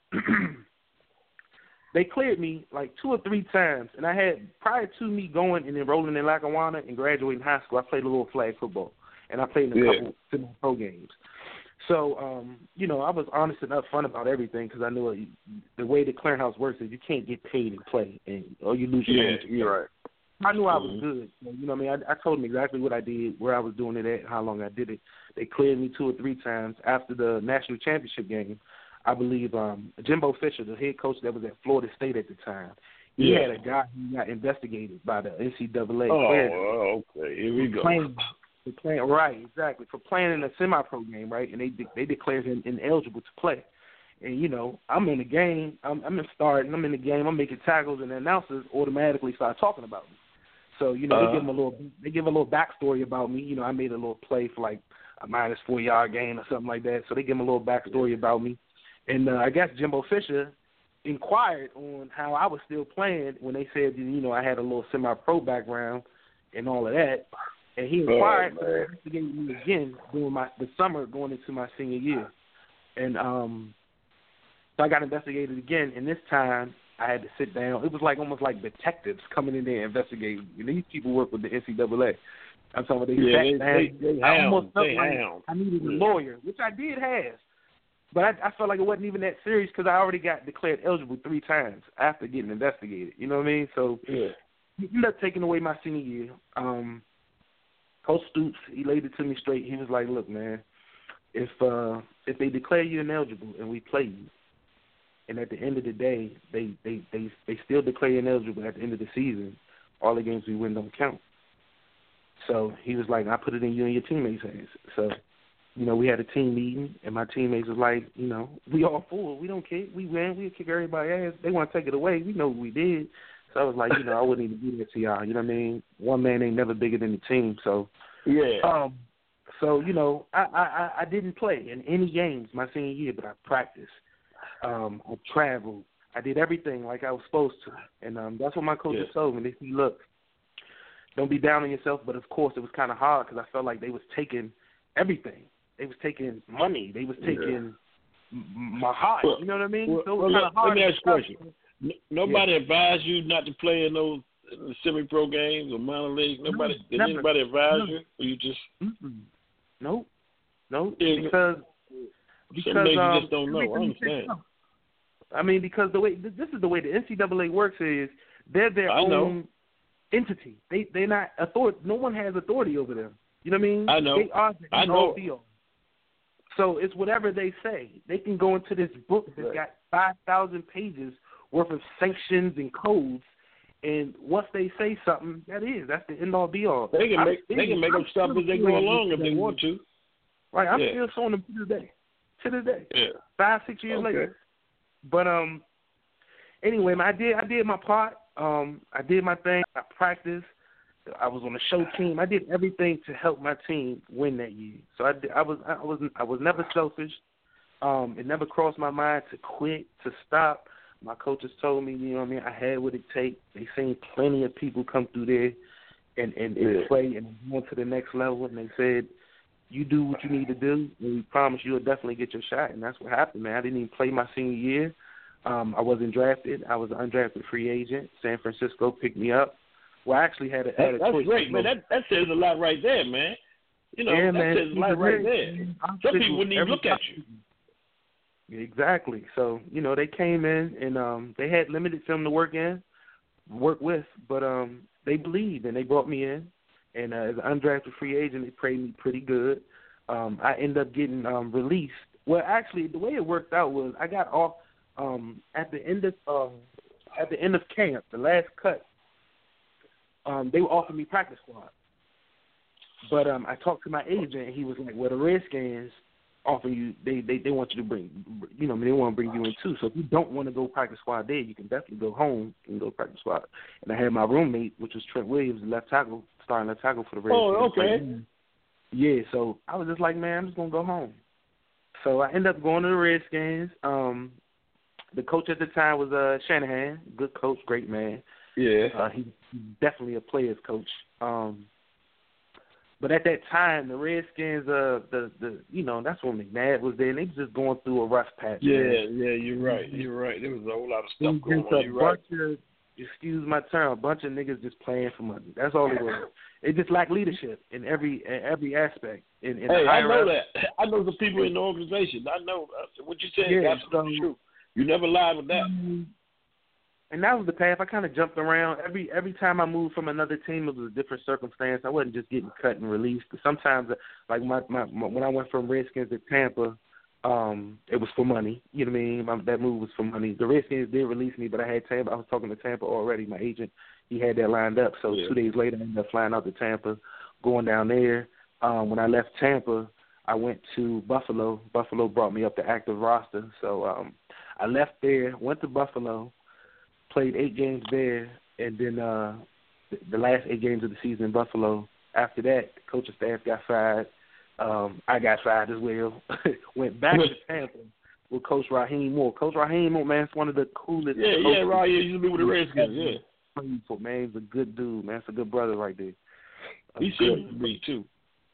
They cleared me like two or three times, and I had, prior to me going and enrolling in Lackawanna and graduating high school, I played a little flag football, and I played in a
yeah.
couple semi-pro games. So, um, you know, I was honest and upfront about everything because I knew it, the way the clearinghouse works is you can't get paid and play, and or you lose your
yeah,
manager.
You're right.
I knew I
mm-hmm.
was good. So, you know what I mean? I, I told them exactly what I did, where I was doing it at, how long I did it. They cleared me two or three times. After the national championship game, I believe um, Jimbo Fisher, the head coach that was at Florida State at the time, he
yeah.
had a guy who got investigated by the N C double A.
Oh, oh okay. Here we go.
Playing, for playing, right, exactly. For playing in a semi-pro game, right? And they they declared him ineligible to play. And, you know, I'm in the game. I'm, I'm in starting. I'm in the game. I'm making tackles, and the announcers automatically start talking about me. So, you know,
uh,
they give them a little they give a little backstory about me. You know, I made a little play for like a minus four-yard gain or something like that. So they give them a little backstory about me. And uh, I guess Jimbo Fisher inquired on how I was still playing when they said, you know, I had a little semi-pro background and all of that. And he inquired
oh,
to investigate me again during my the summer going into my senior year. And um, so I got investigated again, and this time I had to sit down. It was like almost like detectives coming in there investigating. And these people work with the N C double A. I'm talking about they
yeah,
sat
they,
down.
They, they
I
hound,
almost felt
they
like
hound.
I needed a
yeah.
lawyer, which I did have. But I, I felt like it wasn't even that serious because I already got declared eligible three times after getting investigated. You know what I mean? So
yeah.
he ended up taking away my senior year. Um, Coach Stoops, he laid it to me straight. He was like, look, man, if uh, if they declare you ineligible and we play you, and at the end of the day, they, they, they, they still declare you ineligible at the end of the season, all the games we win don't count. So he was like, I put it in you and your teammates' hands. So, you know, we had a team meeting, and my teammates was like, you know, we all full. We don't care. We win. We'll kick everybody's ass. They want to take it away. We know what we did. So I was like, you know, I wouldn't even do that to y'all. You know what I mean? One man ain't never bigger than the team. So,
yeah.
Um, so, you know, I, I, I didn't play in any games my senior year, but I practiced. Um, I traveled. I did everything like I was supposed to. And um, that's what my coaches
yeah.
told me. They said, look, don't be down on yourself. But, of course, it was kind of hard because I felt like they was taking everything. They was taking money. They was taking yeah. my heart.
Well,
you know what I mean?
Well,
so
well,
let,
let me ask you a question. Nobody
yeah.
advised you not to play in those in the semi-pro games or minor league? Nobody
no,
did
never.
anybody advise
no.
you? Or you just
Mm-mm. Nope. Nope.
Yeah,
because because
some days
um,
you just don't know. I understand.
I mean, because the way this is the way the N C double A works is they're their
I
own
know.
entity. They they're not authority. No one has authority over them. You know what I mean?
I know.
They are the
I know.
field. So it's whatever they say. They can go into this book that's
right.
got five thousand pages worth of sanctions and codes, and once they say something, that is that's the end all be all.
They can make
I'm
they can make them stop as they go along if they want to.
Right, I'm
yeah.
still showing them to this day. To this day.
Yeah.
Five, six years
okay.
later. But um anyway, man, I did I did my part. Um, I did my thing, I practiced. I was on the show team. I did everything to help my team win that year. So I, did, I was I was I was never selfish. Um, it never crossed my mind to quit, to stop. My coaches told me, you know what I mean, I had what it takes. They seen plenty of people come through there and, and, and
yeah.
play and go to the next level. And they said, you do what you need to do, and we promise you'll definitely get your shot. And that's what happened, man. I didn't even play my senior year. Um, I wasn't drafted. I was an undrafted free agent. San Francisco picked me up. Well, I actually had a, had a
That's
choice.
great, man. That that says a lot right there, man. You know,
yeah,
that
man.
says a lot right there. Some people wouldn't even look at you.
Exactly. So, you know, they came in and um, they had limited film to work in, work with, but um, they believed and they brought me in. And uh, as an undrafted free agent, they paid me pretty good. Um, I ended up getting um, released. Well, actually, the way it worked out was I got off um, at the end of um, at the end of camp, the last cut. Um, they were offering me practice squad. But um, I talked to my agent, and he was like, well, the Redskins offer you, they, they, they want you to bring, you know, they want to bring you in too. So if you don't want to go practice squad there, you can definitely go home and go practice squad. And I had my roommate, which was Trent Williams, left tackle, starting left tackle for the Redskins.
Oh, okay.
Yeah, so I was just like, man, I'm just going to go home. So I ended up going to the Redskins. Um, the coach at the time was uh, Shanahan, good coach, great man.
Yeah.
Uh, he, he's definitely a player's coach. Um But at that time, the Redskins, uh, the the you know, that's when McNabb was there, and they was just going through a rough patch.
Yeah,
man.
yeah, you're right. You're right. There was a whole lot of stuff
Just
going
a
on. You're right.
bunch of, excuse my term, a bunch of niggas just playing for money. That's all it was. It just lacked leadership in every in every aspect. In, in
hey,
the
I know
up.
that. I know the people in the organization. I know uh, what you said.
Yeah,
is absolutely
so,
true. You never lied with that.
And that was the path. I kind of jumped around. Every every time I moved from another team, it was a different circumstance. I wasn't just getting cut and released. Sometimes, like my, my, my when I went from Redskins to Tampa, um, it was for money. You know what I mean? My, that move was for money. The Redskins did release me, but I had Tampa. I was talking to Tampa already. My agent, he had that lined up. So
yeah.
two days later, I ended up flying out to Tampa, going down there. Um, when I left Tampa, I went to Buffalo. Buffalo brought me up to active roster. So um, I left there, went to Buffalo. Played eight games there, and then uh, the last eight games of the season in Buffalo. After that, the coaching staff got fired. Um, I got fired as well. Went back to Tampa with Coach Raheem Moore. Coach Raheem Moore, man, is one of the coolest.
Yeah,
coaches.
yeah, right. Yeah, used to be with the Redskins. Yeah,
man, he's a good dude, man. It's a good brother right there.
He should be too.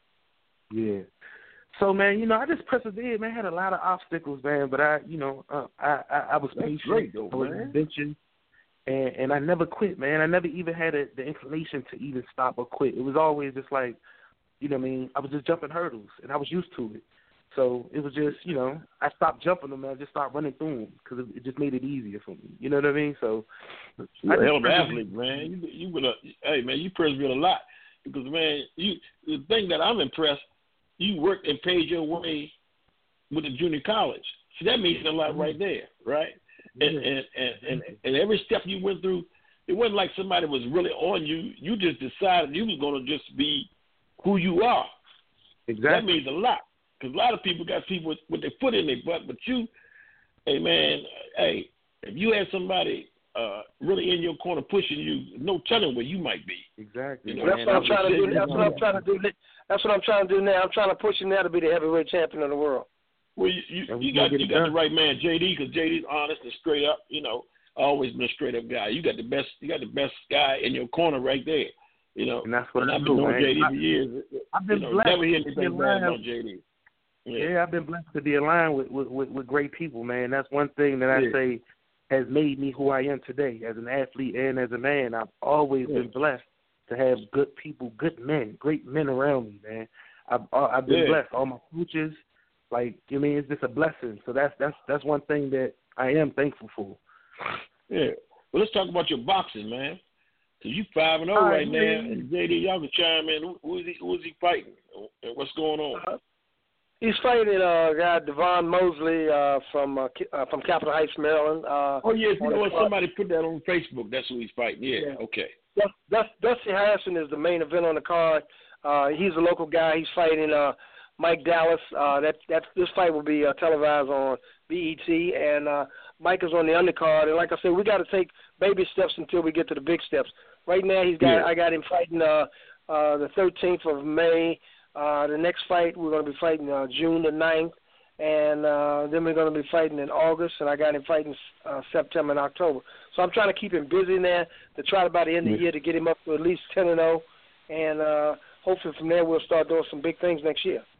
Yeah. So, man, you know, I just persevered, man. I had a lot of obstacles, man, but I, you know, uh, I, I I was
That's
patient.
great, though,
I was
man.
adventurous. And, and I never quit, man. I never even had a, the inclination to even stop or quit. It was always just like, you know what I mean, I was just jumping hurdles, and I was used to it. So it was just, you know, I stopped jumping them, and I just started running through them because it, it just made it easier for me. You know what I mean? So
you're a hell of an athlete, man. You, you been a, hey, man, you persevered a lot because, man, you the thing that I'm impressed, you worked and paid your way with the junior college. See, that means a lot right there, right? And, and, and, and, and every step you went through, it wasn't like somebody was really on you. You just decided you was going to just be who you are.
Exactly.
That means a lot. Because a lot of people got people with, with their foot in their butt. But you, hey, man, hey, if you had somebody uh, really in your corner pushing you, no telling where you might be.
Exactly.
You know,
that's
man,
what I'm
I
trying to do.
saying,
That's what I'm trying to do. That's what I'm trying to do now. I'm trying to push him now to be the heavyweight champion of the world.
Well, you, you, you got you got the right man, J D, because J D's honest and straight up. You know, always been a straight up guy. You got the best. You got the best guy in your corner right there. You know,
and that's what
and
I
I've
do,
been knowing
man.
J D
I,
for years.
I've been
you know,
blessed.
Never hear
to
anything
be
bad
aligned.
about J D. Yeah.
yeah, I've been blessed to be aligned with, with, with, with great people, man. That's one thing that I
yeah.
say has made me who I am today as an athlete and as a man. I've always
yeah.
been blessed to have good people, good men, great men around me, man. I've I've been
yeah.
blessed. All my coaches. Like, I mean, it's just a blessing. So that's that's that's one thing that I am thankful for.
Yeah. Well, let's talk about your boxing, man. Cause you five and zero
All
right
right,
now,
man.
and J D, y'all can chime in. Who, who is he? Who is he fighting? And what's going on?
Uh, he's fighting a uh, guy, Devon Mosley, uh, from uh, uh, from Capitol Heights, Maryland. Uh,
oh yes, you know what?
Clock.
Somebody put that on Facebook. That's who he's fighting. Yeah.
Yeah.
Okay.
Dusty, Dusty Harrison is the main event on the card. Uh, he's a local guy. He's fighting uh, Mike Dallas. Uh, that that this fight will be uh, televised on B E T, and uh, Mike is on the undercard. And like I said, we got to take baby steps until we get to the big steps. Right now, he's got
Yeah.
I got him fighting uh, uh, the thirteenth of May. Uh, the next fight we're going to be fighting uh, June the ninth, and uh, then we're going to be fighting in August. And I got him fighting uh, September and October. So I'm trying to keep him busy now to try to by the end of the year to get him up to at least ten and zero, and uh, hopefully from there we'll start doing some big things next year.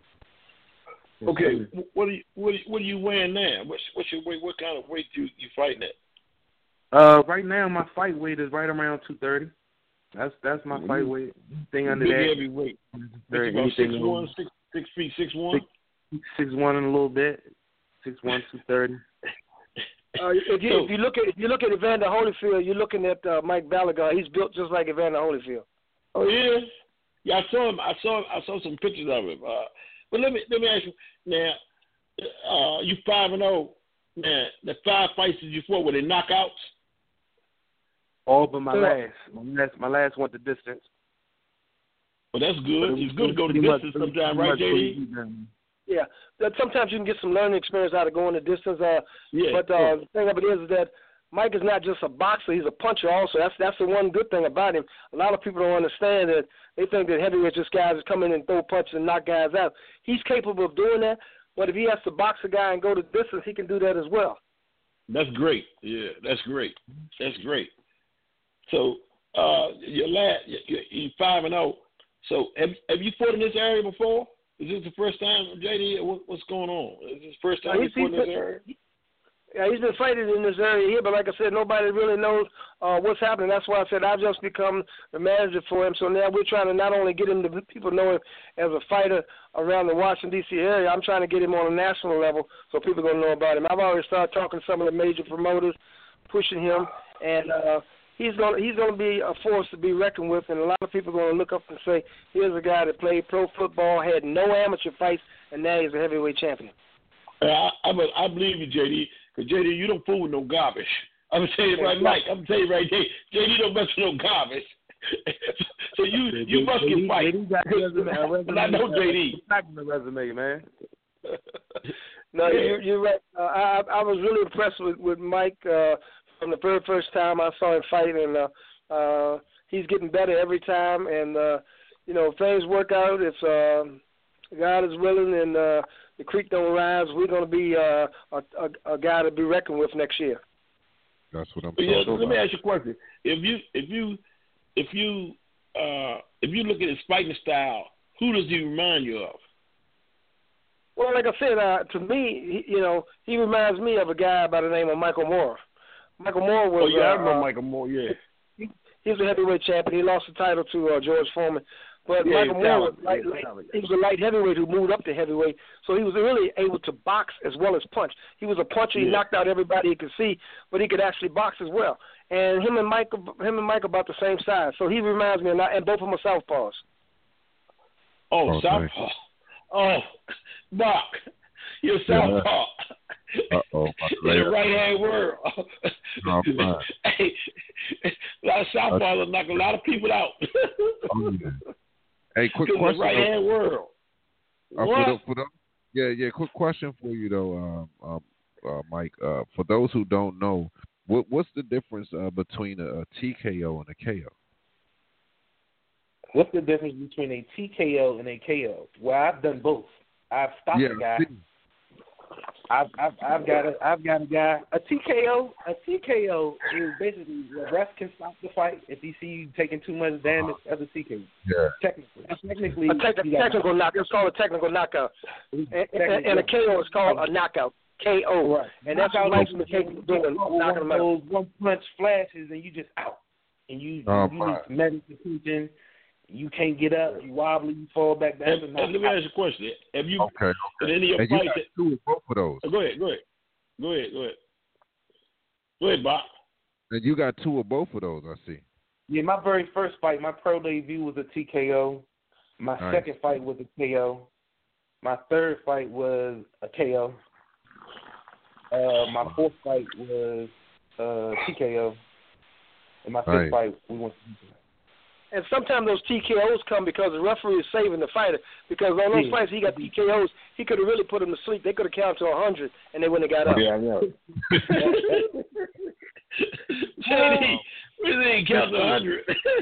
Okay, what are you what are you, what are you weighing now? What's what's your weight? What kind of weight you you fighting at?
Uh, right now my fight weight is right around two thirty. That's that's my fight weight. Thing under
big
that.
heavyweight. There about six one, six six feet, six one.
Six, six one and a little bit. Six one, two thirty.
Uh, if, you, if you look at if you look at Evander Holyfield, you're looking at uh, Mike Balaguer. He's built just like Evander Holyfield.
Oh, he is? Yeah, I saw him. I saw I saw some pictures of him. Uh, but let me let me ask you now. Uh, you five and zero. Man, the five fights that you fought were they knockouts?
All but my last. My last my last went the distance.
Well, that's good. It's good to go the distance sometimes, right, J D?
Yeah, that sometimes you can get some learning experience out of going the distance. Uh,
yeah,
but uh, the thing of it is that Mike is not just a boxer; he's a puncher also. That's that's the one good thing about him. A lot of people don't understand that. They think that heavyweights just guys that come in and throw punches and knock guys out. He's capable of doing that, but if he has to box a guy and go the distance, he can do that as well.
That's great. Yeah, that's great. That's great. So uh, your last, you five and zero. So have have you fought in this area before? Is this the first time, J D? What, what's going on? Is this the first time you fought in this area?
Yeah, he's been fighting in this area here, but like I said, nobody really knows uh, what's happening. That's why I said I've just become the manager for him. So now we're trying to not only get him to people know him as a fighter around the Washington, D C area, I'm trying to get him on a national level so people are going to know about him. I've already started talking to some of the major promoters, pushing him, and uh, he's going he's going to be a force to be reckoned with, and a lot of people are going to look up and say, here's a guy that played pro football, had no amateur fights, and now he's a heavyweight champion.
I, I, I believe you, J D. Because, J D, you don't fool with no garbage. I'm going to tell you right, Mike. I'm going to tell you right there. J D don't mess with no garbage. So you you must get fight. But I know J D.
The resume, man.
No, yeah. you're, you're right. Uh, I I was really impressed with, with Mike uh, from the very first time I saw him fight, and uh, uh, he's getting better every time. And, uh, you know, if things work out, if uh, God is willing and uh, the creek don't rise, we're going to be uh, a, a, a guy to be reckoned with next year.
That's what I'm
talking
yeah,
about.
Let
me ask you a question. If you if you if you uh, if you look at his fighting style, who does he remind you of?
Well, like I said, uh, to me, he, you know, he reminds me of a guy by the name of Michael Moore. Michael Moore was.
Oh yeah,
uh,
I remember Michael Moore. Yeah,
he, he was a heavyweight champion. He lost the title to uh, George Foreman. But
yeah,
Michael Moore was light, light, he was a light heavyweight who moved up to heavyweight, so he was really able to box as well as punch. He was a puncher. He
yeah.
knocked out everybody he could see, but he could actually box as well. And him and Mike, him and Mike about the same size, so he reminds me of that. And both of them are southpaws.
Oh,
okay.
southpaw. Oh, Mark, you're southpaw.
Uh oh,
in the right hand world.
Oh,
hey, a lot of southpaws will knock a lot of people out.
Oh, yeah. Hey, quick question.
The right hand world.
Uh,
what?
For the, for the, yeah, yeah. Quick question for you though, um, um, uh, Mike. Uh, for those who don't know, what what's the difference uh, between a, a T K O and a K O?
What's the difference between a T K O and a K O? Well, I've done both. I've stopped
yeah,
a guy. I've, I've I've got a I've got a guy. A T K O a T K O is basically the ref can stop the fight if he see you taking too much damage as a T K O.
Yeah.
Technically, technically,
a te- technical knock. It's called a technical knockout, and, and, and a K O is called a knockout. K O,
right?
And that's how Mike's capable of doing, knocking them out.
One punch flashes and you just out, and you
oh,
you need medical attention. You can't get up. You wobble. You fall back down.
And, and let me ask you a question. Have you
okay, okay.
in any of your
and
fights?
You got two of both of those.
Oh, go ahead. Go ahead. Go ahead. Go ahead. Go ahead, Bob.
And you got two of both of those. I see.
Yeah, my very first fight, my pro debut was a T K O. My
nice.
second fight was a K O. My third fight was a K O. Uh, my fourth fight was uh, T K O. And my fifth
nice.
fight, we went to T K O.
And sometimes those T K Os come because the referee is saving the fighter. Because on those
yeah.
fights he got T K Os, he could have really put them to sleep. They could have counted to a hundred, and they wouldn't have got up.
Yeah, I know.
J D, we didn't count to a hundred.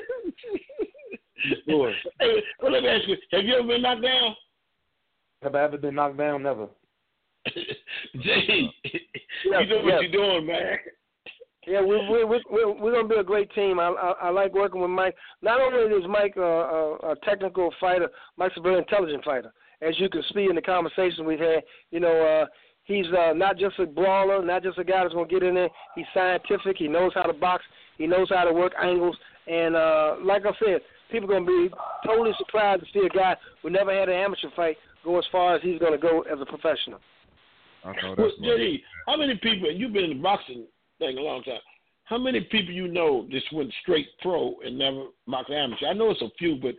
Sure.
Hey, well, let me ask you: have you ever been knocked down?
Have I ever been knocked down? Never.
J D,
yes,
you know
yes.
what you're doing, man.
Yeah, we we we we're, we're gonna be a great team. I, I I like working with Mike. Not only is Mike a, a, a technical fighter, Mike's a very intelligent fighter. As you can see in the conversation we've had, you know, uh, he's uh, not just a brawler, not just a guy that's gonna get in there. He's scientific. He knows how to box. He knows how to work angles, And uh, like I said, people are going to be totally surprised to see a guy who never had an amateur fight go as far as he's going to go as a professional.
I know
Well,
that's
J D, how many people, you've been in the boxing thing a long time, how many people you know just went straight pro and never boxed amateur? I know it's a few, but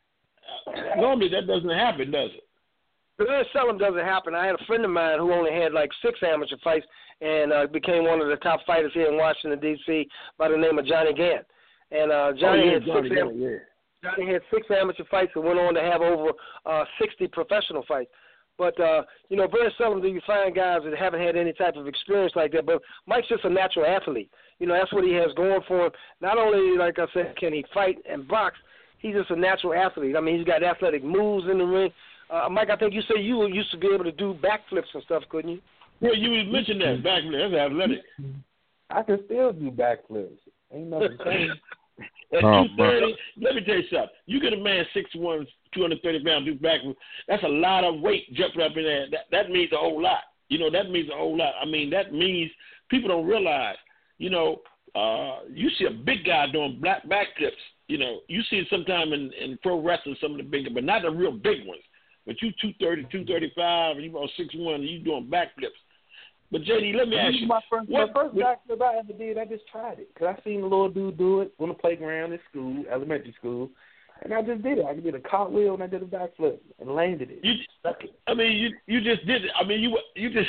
uh, normally that doesn't happen, does it?
Very seldom does it happen. I had a friend of mine who only had like six amateur fights and uh, became one of the top fighters here in Washington, D C by the name of Johnny Gant. And uh, Johnny,
oh, yeah,
had
Johnny,
six
yeah,
am-
yeah.
Johnny had six amateur fights and went on to have over uh, sixty professional fights. But, uh, you know, very seldom do you find guys that haven't had any type of experience like that. But Mike's just a natural athlete. You know, that's what he has going for him. Not only, like I said, can he fight and box, he's just a natural athlete. I mean, he's got athletic moves in the ring. Uh, Mike, I think you said you used to be able to do backflips and stuff, couldn't you?
Yeah, you mentioned that, backflip. That's athletic.
I can still do backflips. Ain't nothing changed.
At
Oh,
two thirty, let me tell you something. You get a man six one, two hundred thirty pounds, do backflip. That's a lot of weight jumping up in there. That, that means a whole lot. You know, that means a whole lot. I mean, that means people don't realize, you know, uh, you see a big guy doing black backflips. You know, you see it sometime in, in pro wrestling, some of the bigger, but not the real big ones. But you two thirty, two thirty-five, and you about six one, and you doing backflips. But, J D, let me ask you.
My first,
what,
my first backflip I ever did, I just tried it. Because I seen the little dude do it on the playground in school, elementary school, and I just did it. I did a cartwheel, and I did a backflip, and landed it.
You,
Stuck it.
I mean, you you just did it. I mean, you you just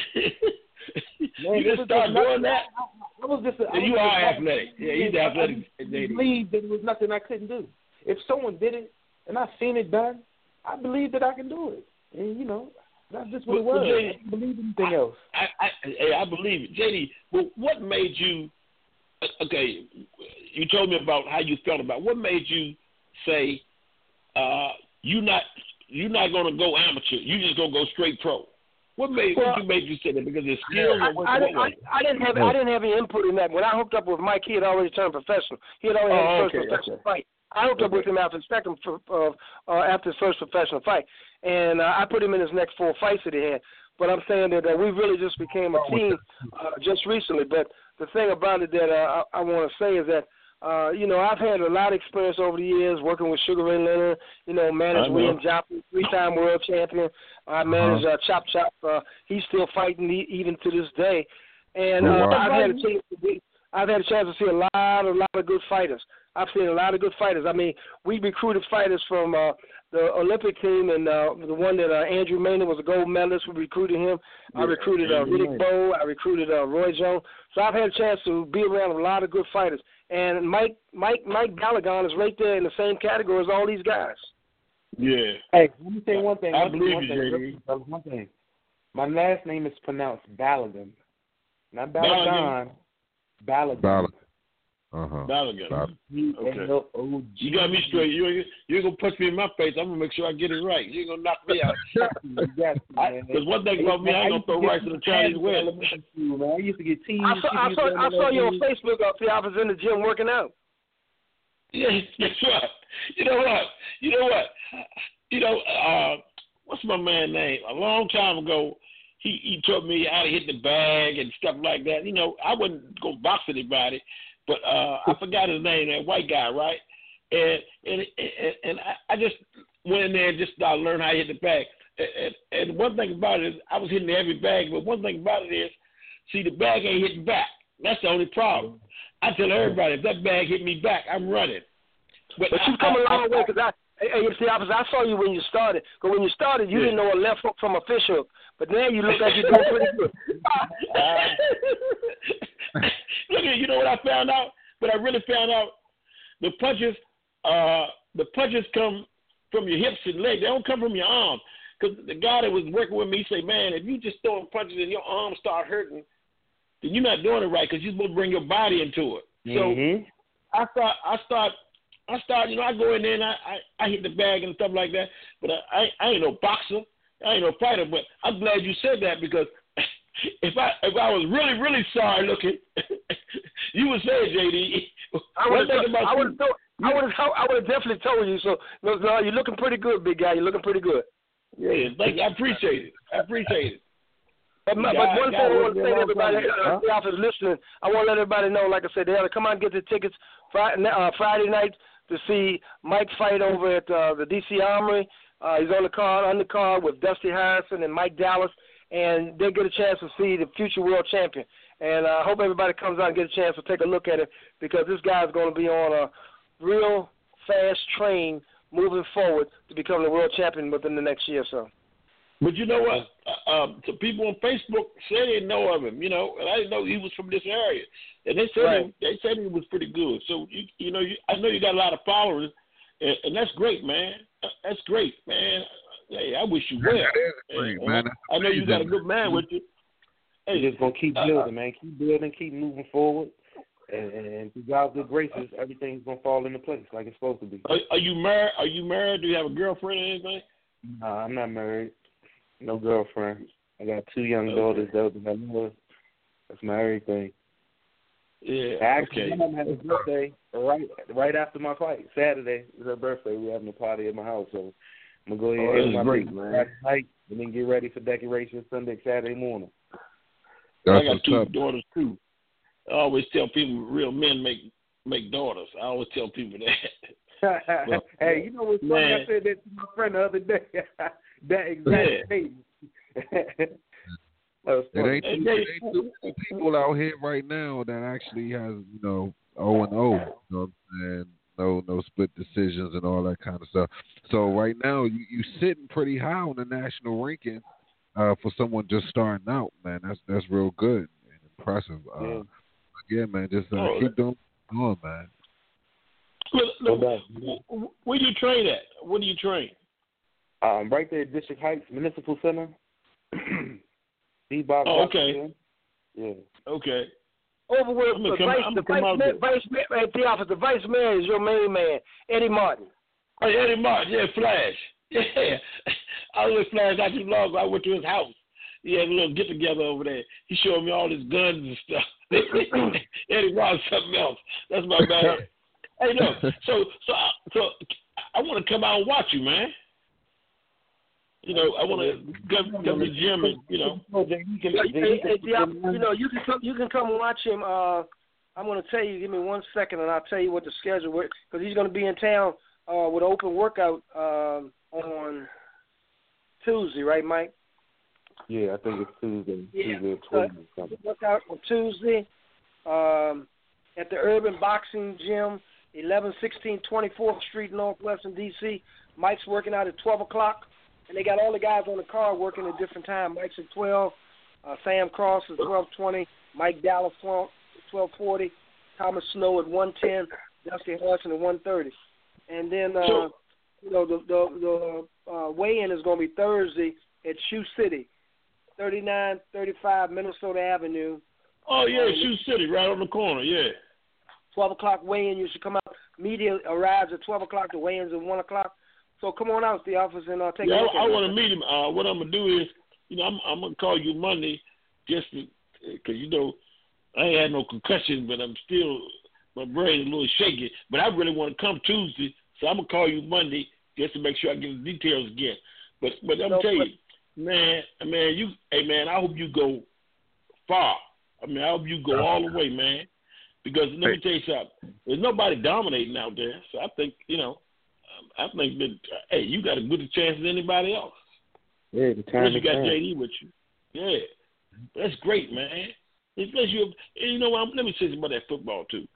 Man,
you just started doing that.
I, I was just. A, I
You
was
are
just
athletic. Yeah, he's athletic.
I believed that there was nothing I couldn't do. If someone did it, and I seen it done, I believe that I can do it. And, you know, that's just what
But-
it was.
but J D,
I didn't believe anything
I,
else.
I, I, hey, I believe it. J D, well, what made you, okay, you told me about how you felt about it. What made you say uh, you not you're not going to go amateur, you just going to go straight pro? What made
Well,
what you made you say that? Because it's skill?
I,
or what,
I,
what
didn't,
was
I, I didn't have I didn't have any input in that. When I hooked up with Mike, he had already turned professional. He had already
Oh,
had his first
okay,
professional
okay.
fight. I hooked up with him after the second uh, uh, after his first professional fight, and uh, I put him in his next four fights that he had. But I'm saying that uh, we really just became a team uh, just recently. But the thing about it that uh, I, I want to say is that uh, you know I've had a lot of experience over the years working with Sugar Ray Leonard. You know, managed William Joplin, three-time world champion. I managed uh, Chop Chop. Uh, he's still fighting e- even to this day. And uh,
Oh, wow.
I've had a chance to be. I've had a chance to see a lot, a lot of good fighters. I've seen a lot of good fighters. I mean, we recruited fighters from uh, the Olympic team, and uh, the one that uh, Andrew Maynard was a gold medalist. We recruited him. I
Yeah,
recruited uh,
Andrew
Riddick Bowe. I recruited uh, Roy Jones. So I've had a chance to be around a lot of good fighters. And Mike, Mike, Mike Gallagher is right there in the same category as all these guys.
Yeah.
Hey, let me say one thing.
I
one,
believe
one
you,
thing,
J D.
fellas, One thing. My last name is pronounced Balagan. Not
Balagan?
Balagan. Balagan.
Balagan. Uh-huh.
Balagan.
Balagan.
Okay.
O O G.
You got me straight. You ain't, you ain't going to punch me in my face. I'm going to make sure I get it right. You ain't going to knock me out. Because one thing about me, I ain't going to throw rice in the Chinese well.
Man, I used to get teased.
I saw, I saw, I saw you on Facebook up there. I was in the gym working out.
Yeah, that's right. You know what? You know what? You know, uh, what's my man's name? A long time ago, he, he taught me how to hit the bag and stuff like that. You know, I wouldn't go box anybody, but uh, I forgot his name, that white guy, right? And and and, and I, I just went in there and just started learning how to hit the bag. And, and, and one thing about it is I was hitting every bag, but one thing about it is, see, the bag ain't hitting back. That's the only problem. I tell everybody, if that bag hit me back, I'm running. But,
But
I,
you've come
I,
a long
I,
way because I, hey, you see, officer, I saw you when you started. Because when you started, you
Yeah.
didn't know a left hook from a fish hook. But now you look like you're doing pretty good.
Look at you know what I found out? But I really found out the punches, uh, the punches come from your hips and legs. They don't come from your arms. Because the guy that was working with me said, man, if you just throwing punches and your arms start hurting, then you're not doing it right because you're supposed to bring your body into it.
Mm-hmm.
So I start, I start, I start. You know, I go in there and I, I, I hit the bag and stuff like that. But I, I, I ain't no boxer. I ain't no fighter. But I'm glad you said that because if I, if I was really, really sorry looking, you would say, J D.
I would have, I would have, I would have, I would have definitely told you. So, no, no, you're looking pretty good, big guy. You're looking pretty good.
Yeah, thank you. I appreciate it. I appreciate it.
But, my, but one thing I want to say to everybody, uh, the office listening, I want to let everybody know, like I said, they have to come out and get the tickets Friday, uh, Friday night to see Mike fight over at uh, the D C Armory. Uh, he's on the card, on the card with Dusty Harrison and Mike Dallas, and they get a chance to see the future world champion. And I uh, hope everybody comes out and gets a chance to take a look at it, because this guy's going to be on a real fast train moving forward to become the world champion within the next year or so.
But you know what? Uh, um, the people on Facebook say they know of him, you know, and I didn't know he was from this area. And they said
right.
he, they said he was pretty good. So, you, you know, you, I know you got a lot of followers, and, and that's great, man. That's great, man. Hey, I wish you well.
That is great,
and,
man.
and I, I know you got a good man with you.
Hey, you're just going to keep building, uh, man. Keep building, keep moving forward. And, and through God's good graces, everything's going to fall into place like it's supposed to be.
Are, are you married? Are you married? Do you have a girlfriend or anything?
No, I'm not married. No girlfriend. I got two young okay. daughters. That That's my everything.
Yeah.
Actually,
okay.
my mom had a birthday right right after my fight. Saturday is her birthday. We're having a party at my house, so I'm gonna go ahead
oh,
and have my
great,
man. Night, and then get ready for decoration Sunday, Saturday morning.
That's
I got two
up.
daughters too. I always tell people real men make make daughters. I always tell people that.
well, hey, you know what's funny?
Man.
I said that to my friend the other day. that exact thing.
It ain't, too, it ain't too many people out here right now that actually has, you know, O and O, you know what I'm saying? No, no split decisions and all that kind of stuff. So right now, you you sitting pretty high on the national ranking uh, for someone just starting out, man. That's that's real good and impressive. Uh,
yeah.
yeah, man, just uh,
oh,
keep doing, doing, man.
Look, look, where do you train at? Where do you train?
Um, right there at District Heights Municipal Center. D-Bob
oh, okay.
Yeah.
Okay.
Over with the
come,
vice, the vice, mayor, vice mayor at the office. The vice mayor is your main man, Eddie Martin.
Oh, Eddie Martin, yeah, Flash. Yeah. I was with Flash not too long ago. I went to his house. He had a little get together over there. He showed me all his guns and stuff. Eddie Martin's something else. That's my man. Hey, look. So, so, so, I want to come out and watch you, man. You know, I want to come, come to the gym and, you know.
You know, you can come, you can come watch him. Uh, I'm going to tell you, give me one second, and I'll tell you what the schedule is, because he's going to be in town uh, with an open workout um, on Tuesday, right, Mike?
Yeah, I think it's Tuesday.
Yeah.
Tuesday at twelve.
Uh, workout on Tuesday um, at the Urban Boxing Gym, eleven sixteen twenty-fourth Street, Northwestern, D C Mike's working out at twelve o'clock. And they got all the guys on the card working at different times. Mike's at twelve, uh, Sam Cross at twelve twenty, Mike Dallas twelve forty, Thomas Snow at one ten, Dusty Harrison at one thirty. And then, uh, you know, the the, the uh, weigh-in is going to be Thursday at Shoe City, thirty-nine thirty-five Minnesota Avenue.
Oh, yeah, um, Shoe City, right on the corner, yeah.
twelve o'clock weigh-in. You should come out. Media arrives at twelve o'clock. The weigh-in's at one o'clock. So come on out to the office and uh, take
yeah,
a look
I,
at
I want to meet him. Uh, what I'm going to do is, you know, I'm, I'm going to call you Monday just because, you know, I ain't had no concussion, but I'm still, my brain is a little shaky. But I really want to come Tuesday, so I'm going to call you Monday just to make sure I get the details again. But but I'm
no,
telling you, man, man, you, hey, man, I hope you go far. I mean, I hope you go all the way, man. Because let me tell you something. There's nobody dominating out there. So I think, you know, I think that, hey, you got as good a chance as anybody else.
Yeah, the time
you got J D with you. Yeah. That's great, man. Plus you, you know what, let me say something about that football, too.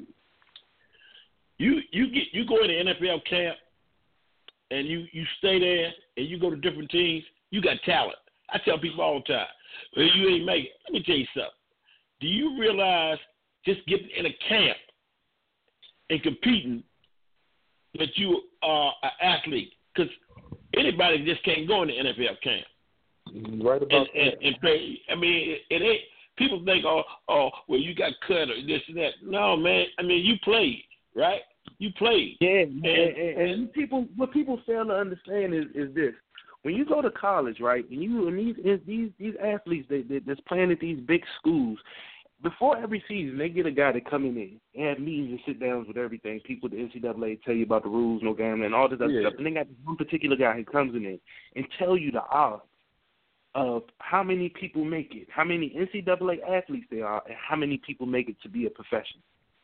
You you get you go in the N F L camp, and you, you stay there, and you go to different teams, you got talent. I tell people all the time, well, you ain't make it. Let me tell you something. Do you realize just getting in a camp and competing that you are an athlete? Because anybody just can't go in the N F L camp.
Right about
and,
that.
And, and play. I mean, it, it ain't. People think, oh, oh, well, you got cut or this and that. No, man. I mean, you played, right? You played.
Yeah,
and,
and, and, and people, what people fail to understand is, is this: when you go to college, right, and you and these these these athletes that that that's playing at these big schools, before every season, they get a guy that come in there and have meetings and sit downs with everything. People at the N C double A tell you about the rules, no gambling, and all this other
yeah.
stuff. And they got this one particular guy who comes in there and tell you the odds of how many people make it, how many N C double A athletes there are, and how many people make it to be a professional.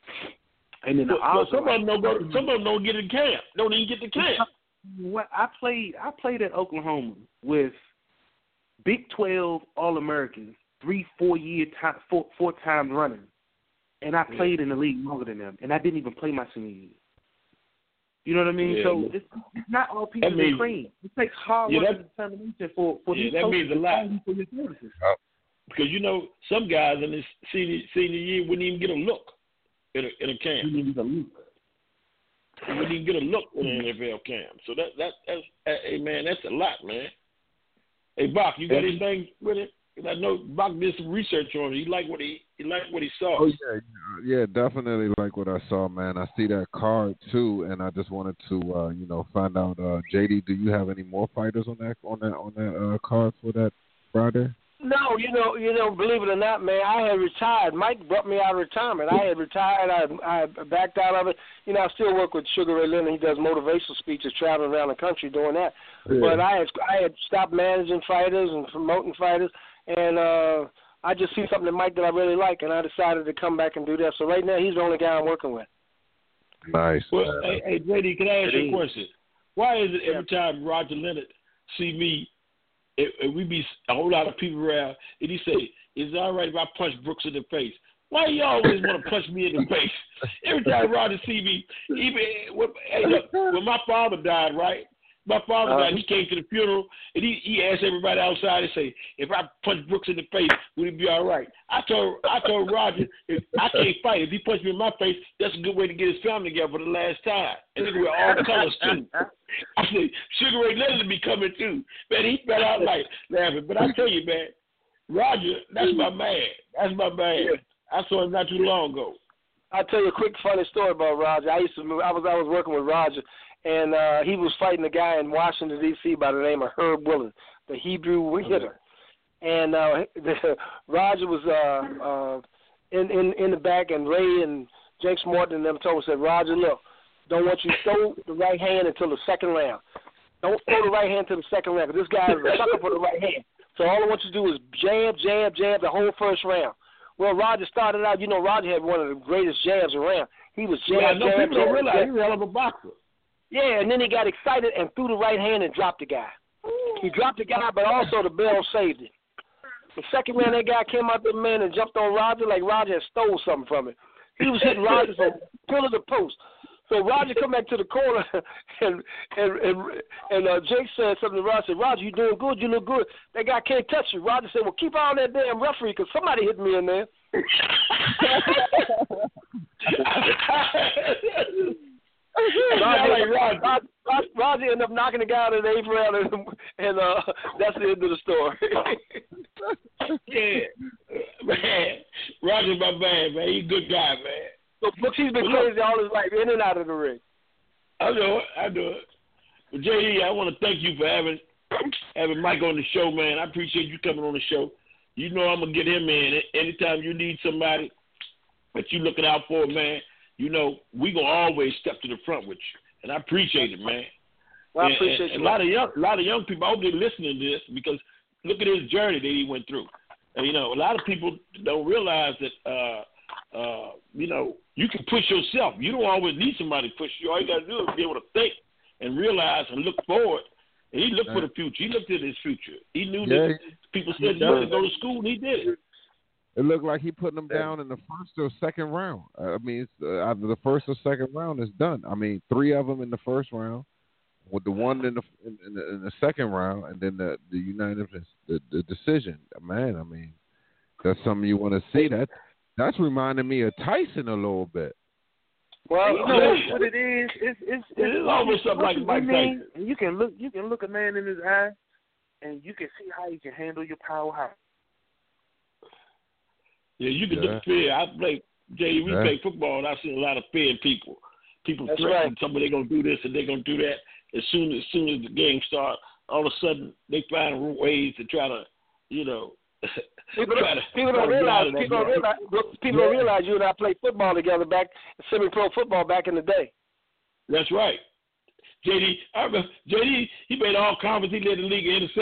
And then the
well,
odds
well, some
are
of them don't go. Some of them don't get in camp. Don't even get to camp.
What I played, I played at Oklahoma with Big twelve All-Americans, three, four year time, four, four times running, and I played yeah. in the league longer than them, and I didn't even play my senior year. You know what I mean?
Yeah.
So it's, it's not all people
means,
are clean. It takes hard
yeah,
work and determination for for
yeah,
these
that
coaches
means a lot.
for your services.
Because you know some guys in this senior senior year wouldn't even get a look in a in a camp.
You need a look.
You wouldn't even get a look in an N F L camp. So that that that's hey man, that's a lot, man. Hey Bach, you got anything with it? I know Bach did some research on it. He liked what he he liked what he saw.
Oh yeah, yeah, definitely like what I saw, man. I see that card too, and I just wanted to uh, you know find out. Uh, J D, do you have any more fighters on that on that on that uh, card for that Friday?
No, you know, you know, believe it or not, man, I had retired. Mike brought me out of retirement. I had retired. I, I backed out of it. You know, I still work with Sugar Ray Leonard. He does motivational speeches, traveling around the country doing that. Yeah. But I had, I had stopped managing fighters and promoting fighters, and uh, I just see something in Mike that I really like, and I decided to come back and do that. So right now, he's the only guy I'm working with.
Nice.
Well, hey, hey, J D, can I ask you a question? Why is it every time Roger Leonard see me, If, if we be a whole lot of people around, and he say, "Is it all right if I punch Brooks in the face?" Why you always want to punch me in the face? Every time Roger see me, even when, hey, look, when my father died, right? My father died. He came to the funeral, and he, he asked everybody outside and say, "If I punch Brooks in the face, would it be all right?" I told I told Roger, if I can't fight. If he punched me in my face, that's a good way to get his family together for the last time. And they were all colors too. I said, Sugar Ray Leonard be coming too. Man, he fell out like laughing. But I tell you, man, Roger, that's my man. That's my man. I saw him not too long ago.
I'll tell you a quick funny story about Roger. I used to move, I was I was working with Roger, and uh, he was fighting a guy in Washington D C by the name of Herb Willen, the Hebrew hitter. And uh, the, Roger was uh, uh, in, in in the back, and Ray and James Morton and them told us, said, Roger, look, don't want you to throw the right hand until the second round. Don't throw the right hand until the second round, because this guy is a sucker for the right hand. So all I want you to do is jab, jab, jab the whole first round. Well, Roger started out, you know, Roger had one of the greatest jabs around. He was jab,
yeah, I know
jab,
people
jab,
don't realize
jab.
he's a hell of a boxer.
Yeah, and then he got excited and threw the right hand and dropped the guy. He dropped the guy, but also the bell saved it. The second round, that guy came out there, man, and jumped on Roger like Roger had stole something from him. He was hitting Roger from pillar to post. So Roger come back to the corner, and and and, and uh, Jake said something to Roger. Said, Roger, you doing good? You look good. That guy can't touch you. Roger said, well, keep on that damn referee, because somebody hit me in there. Roger, Roger, Roger, Roger ended up knocking the guy out in the eighth round, and, and uh, that's the end of the story.
Yeah, man, Roger's my man, man. He's a good guy, man.
So Brooks, he's been crazy all his life, in and out of the ring.
I know it. I know it. But J D, I want to thank you for having having Mike on the show, man. I appreciate you coming on the show. You know I'm gonna get him in. Anytime you need somebody that you looking out for, man, you know we gonna always step to the front with you, and I appreciate it, man.
Well, I
and,
appreciate
and
you.
A lot of young, a lot of young people. I hope they're listening to this, because look at his journey that he went through. And, you know, a lot of people don't realize that. Uh, Uh, you know, you can push yourself. You don't always need somebody to push you. All you got to do is be able to think and realize and look forward. And he looked right. for the future. He looked at his future. He knew
yeah,
that people said he wanted to go to school, and he did it.
It looked like he put them down in the first or second round. I mean, it's, uh, either the first or second round is done. I mean, three of them in the first round, with the one in the in, in, the, in the second round, and then the the unanimous the, the decision. Man, I mean, that's something you want to see. That that's reminding me of Tyson a little bit.
Well, you know what it is? It's it's, it's,
it's almost something like Mike Tyson.
You can look you can look a man in his eye, and you can see how he can handle your powerhouse.
Yeah, you can
yeah.
look fear. I play Jay. We
yeah.
play football, and I see a lot of fear in people. People
That's
threaten
right.
somebody they're gonna do this and they're gonna do that. As soon as soon as the game starts, all of a sudden they find ways to try to, you know.
People don't, to, people don't realize. People don't realize. People don't realize you and I played football together back, semi-pro football back in the day.
That's right. J D, I remember J D. He made all conference. He led the league in interceptions.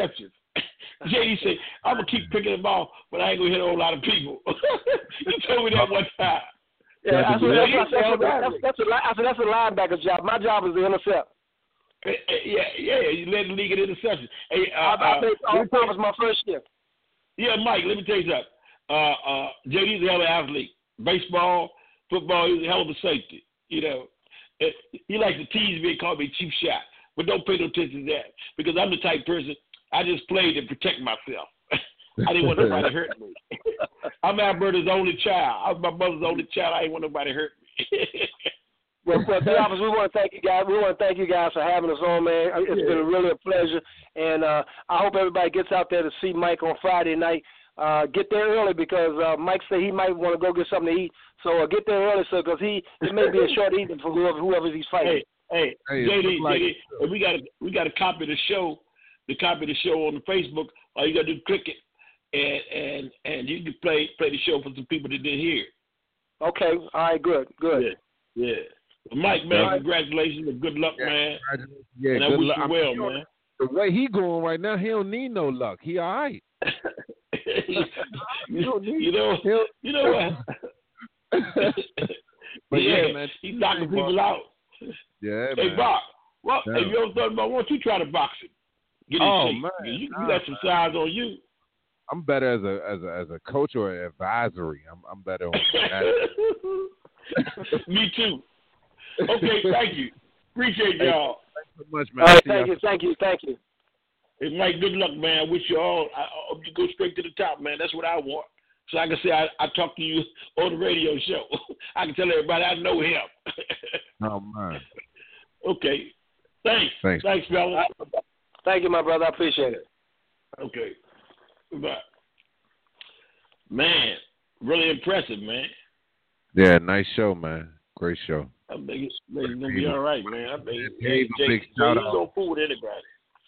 J D said, I'm going to keep picking the ball, but I ain't going to hit a whole lot of people. He told me that one time.
Yeah, I said, that's, that's, that's, that's, that's, a, I said, that's a linebacker's job. My job is to intercept.
Yeah, yeah, you led the league in interceptions. Hey, uh,
I, I
uh,
made all the time was my first year.
Yeah, Mike, let me tell you something. Uh, uh, J D's a hell of an athlete. Baseball, football, he's a hell of a safety. You know, it, he likes to tease me and call me cheap shot, but don't pay no attention to that because I'm the type of person, I just played to protect myself. I didn't want nobody to hurt me. I'm Alberta's only child. I was my mother's only child. I didn't want nobody to hurt me.
Well, well, Theophilus, we want to thank you guys. We want to thank you guys for having us on, man. It's yeah. been really a pleasure, and uh, I hope everybody gets out there to see Mike on Friday night. Uh, get there early because uh, Mike said he might want to go get something to eat. So uh, get there early, so because he it may be a short evening for whoever whoever he's fighting.
Hey, hey, hey J D, like, J D, we got we got to copy the show, the copy the show on the Facebook. All you got to do is click it, and and and you can play play the show for some people that didn't hear.
Okay, all right, good, good.
Yeah, yeah. Well, Mike, man, right. Congratulations and good luck,
yeah.
man.
Yeah,
and I
good
wish
luck.
you well,
sure
man.
The way he going right now, he don't need no luck. He all right.
you, you know, you know what?
But
yeah,
yeah, man,
he's knocking people out.
Yeah,
hey,
man.
Bob, well,
yeah.
hey, you ever thought about? Why don't you try to box it? Get in
oh
shape.
man,
You, you
nah,
got some size on you.
I'm better as a as a as a coach or an advisory. I'm I'm better on that.
Me too. Okay, thank you. Appreciate y'all.
Thanks so much, man.
All right, thank you, thank you, thank you.
Hey, Mike, good luck, man. I wish you all. I hope you go straight to the top, man. That's what I want. So I can say I, I talk to you on the radio show. I can tell everybody I know him.
Oh man.
Okay. Thanks.
Thanks.
Thanks, fella.
Thank you, my brother. I appreciate it.
Okay. Goodbye. Man, really impressive, man.
Yeah, nice show, man. Great show.
I think it's, it's gonna be all right, man. I think
Dave,
Jay,
a big
Jay,
shout
he's
out.
gonna fool with anybody.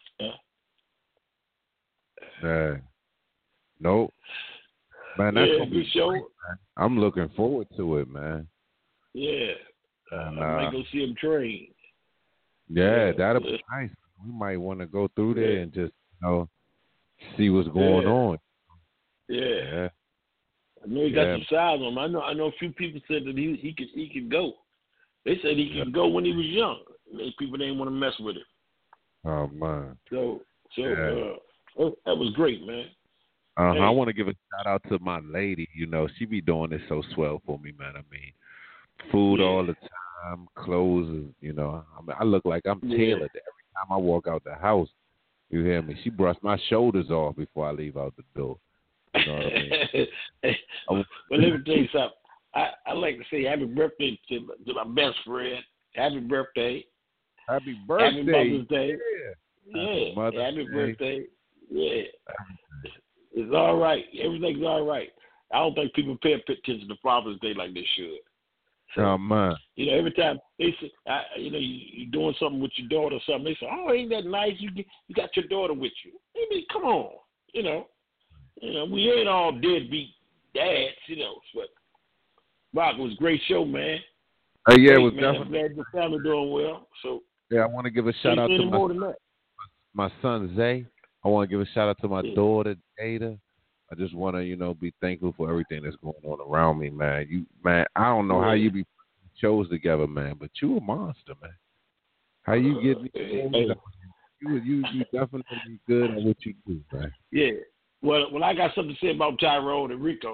Yeah.
Yeah. Nope. Man, that's
yeah,
gonna
good
be
show.
great, man. I'm looking forward to it, man.
Yeah.
And,
I
uh,
might go see him train.
Yeah,
Yeah.
that'll
Yeah.
be nice. We might want to go through there
Yeah.
and just, you know, see what's going
Yeah.
on.
Yeah.
Yeah.
I know he got
Yeah.
some size on him. I know. I know a few people said that he he could he could go. They said he could go when he was young. Those people didn't want to mess with him.
Oh man.
So so
Yeah.
uh, that was great, man.
Uh,
Hey.
I want to give a shout out to my lady. You know, she be doing this so swell for me, man. I mean, food
Yeah.
all the time, clothes. You know, I mean, I look like I'm
Yeah.
tailored every time I walk out the house. You hear me? She brushed my shoulders off before I leave out the door. You know what I mean?
well, let me tell you something. I, I like to say happy birthday to, to my best friend. Happy birthday.
Happy birthday.
Happy Mother's Day.
Yeah.
Yeah.
Happy Mother's
Happy
Day.
birthday. Yeah. It's all right. Everything's all right. I don't think people pay attention to Father's Day like they should. So,
Oh man.
you know, every time they say, I, you know, you, you're doing something with your daughter or something, they say, "Oh, ain't that nice? You get, you got your daughter with you." I mean, come on, you know, you know, we ain't all deadbeat dads, you know. But Rock, it was a great show, man.
Uh, yeah,
Great,
it was
man. I'm
definitely.
glad your family doing well. So,
Yeah, I want to give a shout out
any
to
more
my,
than that.
my son Zay. I want to give a shout out to my
Yeah.
daughter Ada. I just want to, you know, be thankful for everything that's going on around me, man. You, man, I don't know how
Yeah.
you be putting shows together, man, but you a monster, man. How you get me?
Hey.
You, you, you definitely good at what you do, man.
Yeah. Well, well, I got something to say about Tyrone and Rico.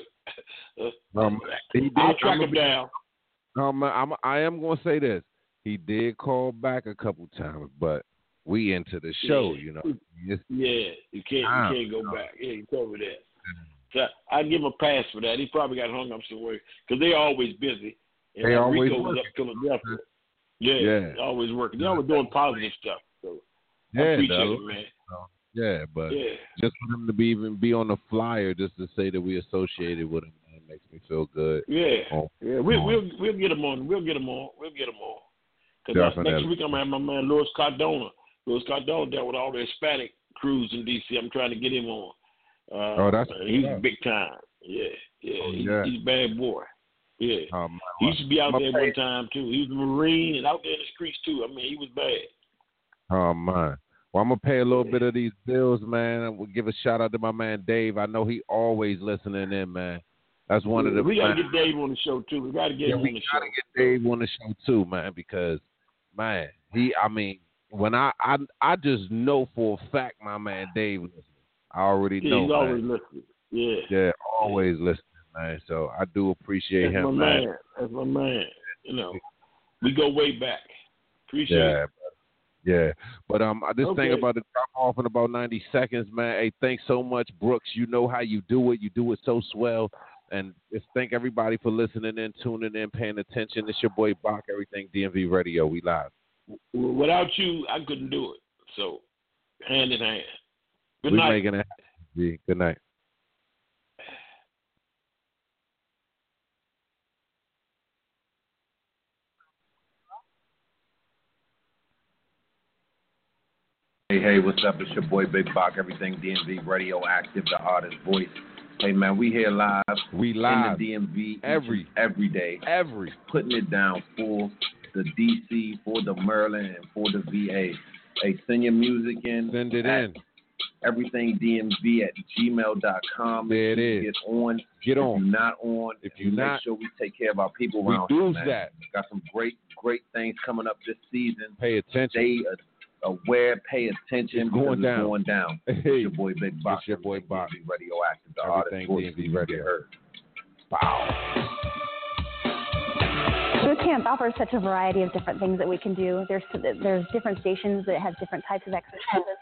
Um, he did,
I'll track
I'm
him down.
Um, I'm, I am going to say this. He did call back a couple times, but we into the show,
Yeah.
you know. It's,
Yeah, you can't
Ah,
you can't go
no.
back. Yeah, you told me that. So I give him a pass for that. He probably got hung up somewhere because they always busy. And
They
uh,
always
Rico was
working.
up Philadelphia. Yeah,
Yeah.
they always working. They always doing positive stuff. So I
yeah,
appreciate
the-
it, man.
yeah, but
Yeah,
just for him to be even be on the flyer, just to say that we associated with him, man, makes me feel good.
yeah,
Oh,
yeah. We,
oh.
we'll we'll get him on. We'll get him on. We'll get him on. Because uh,
Definitely.
next week I'm gonna have my man Louis Cardona. Louis Cardona dealt with all the Hispanic crews in D C. I'm trying to get him on. Uh,
Oh, that's-
he's big time. Yeah, yeah.
Oh,
he's,
yeah.
he's a bad boy. Yeah.
Um,
He used to be out
my
there
pay-
one time too. He was a Marine and out there in the streets too. I mean, he was bad.
Oh man. Well, I'm gonna pay a little bit of these bills, man. We'll give a shout out to my man Dave. I know he always listening in, man. That's one
yeah,
of the.
We gotta
man,
get Dave on the show too. We gotta get
yeah,
him
we
on the
gotta
show.
get Dave on the show too, man, because man, he. I mean, when I I I just know for a fact my man Dave listening. I already
yeah,
know.
He's
man.
always listening. Yeah.
Yeah, always listening, man. So I do appreciate
That's
him,
my
man.
man. That's my man. You know, we go way back. Appreciate
Yeah.
it.
Yeah, but um, this
Okay.
thing about the drop off in about ninety seconds, man. Hey, thanks so much, Brooks. You know how you do it. You do it so swell. And just thank everybody for listening in, tuning in, paying attention. It's your boy Bach, Everything D M V Radio. We live.
Without you, I couldn't do it. So, hand in hand. Good
we
night.
making it happen. Good night.
Hey, hey, what's up? It's your boy Big Bach, Everything D M V Radio Active, the artist voice. Hey, man, we here live.
We live.
In the D M V
every
every day.
Every.
Putting it down for the D C, for the Maryland, and for the V A. Hey, send your music in.
Send it in.
Everything D M V at gmail dot com.
There it is.
Get on.
Get on.
If you're not on,
if you're
make
not,
sure we take care of our people
we
around
do
here, man.
that.
Got some great, great things coming up this season.
Pay attention.
Stay aware, pay attention.
It's going
because
down.
It's going down.
Hey,
it's your boy Big Bach.
It's your boy Bach.
Radioactive. The
Everything
artist
D M V Radio.
Heard.
Wow.
Boot camp offers such a variety of different things that we can do. There's there's different stations that have different types of exercises.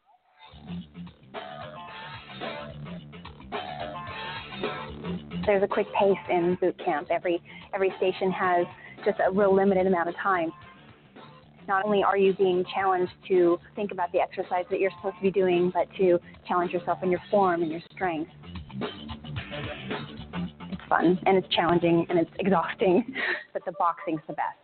There's a quick pace in boot camp. Every every station has just a real limited amount of time. Not only are you being challenged to think about the exercise that you're supposed to be doing, but to challenge yourself in your form and your strength. It's fun and it's challenging and it's exhausting, but the boxing's the best.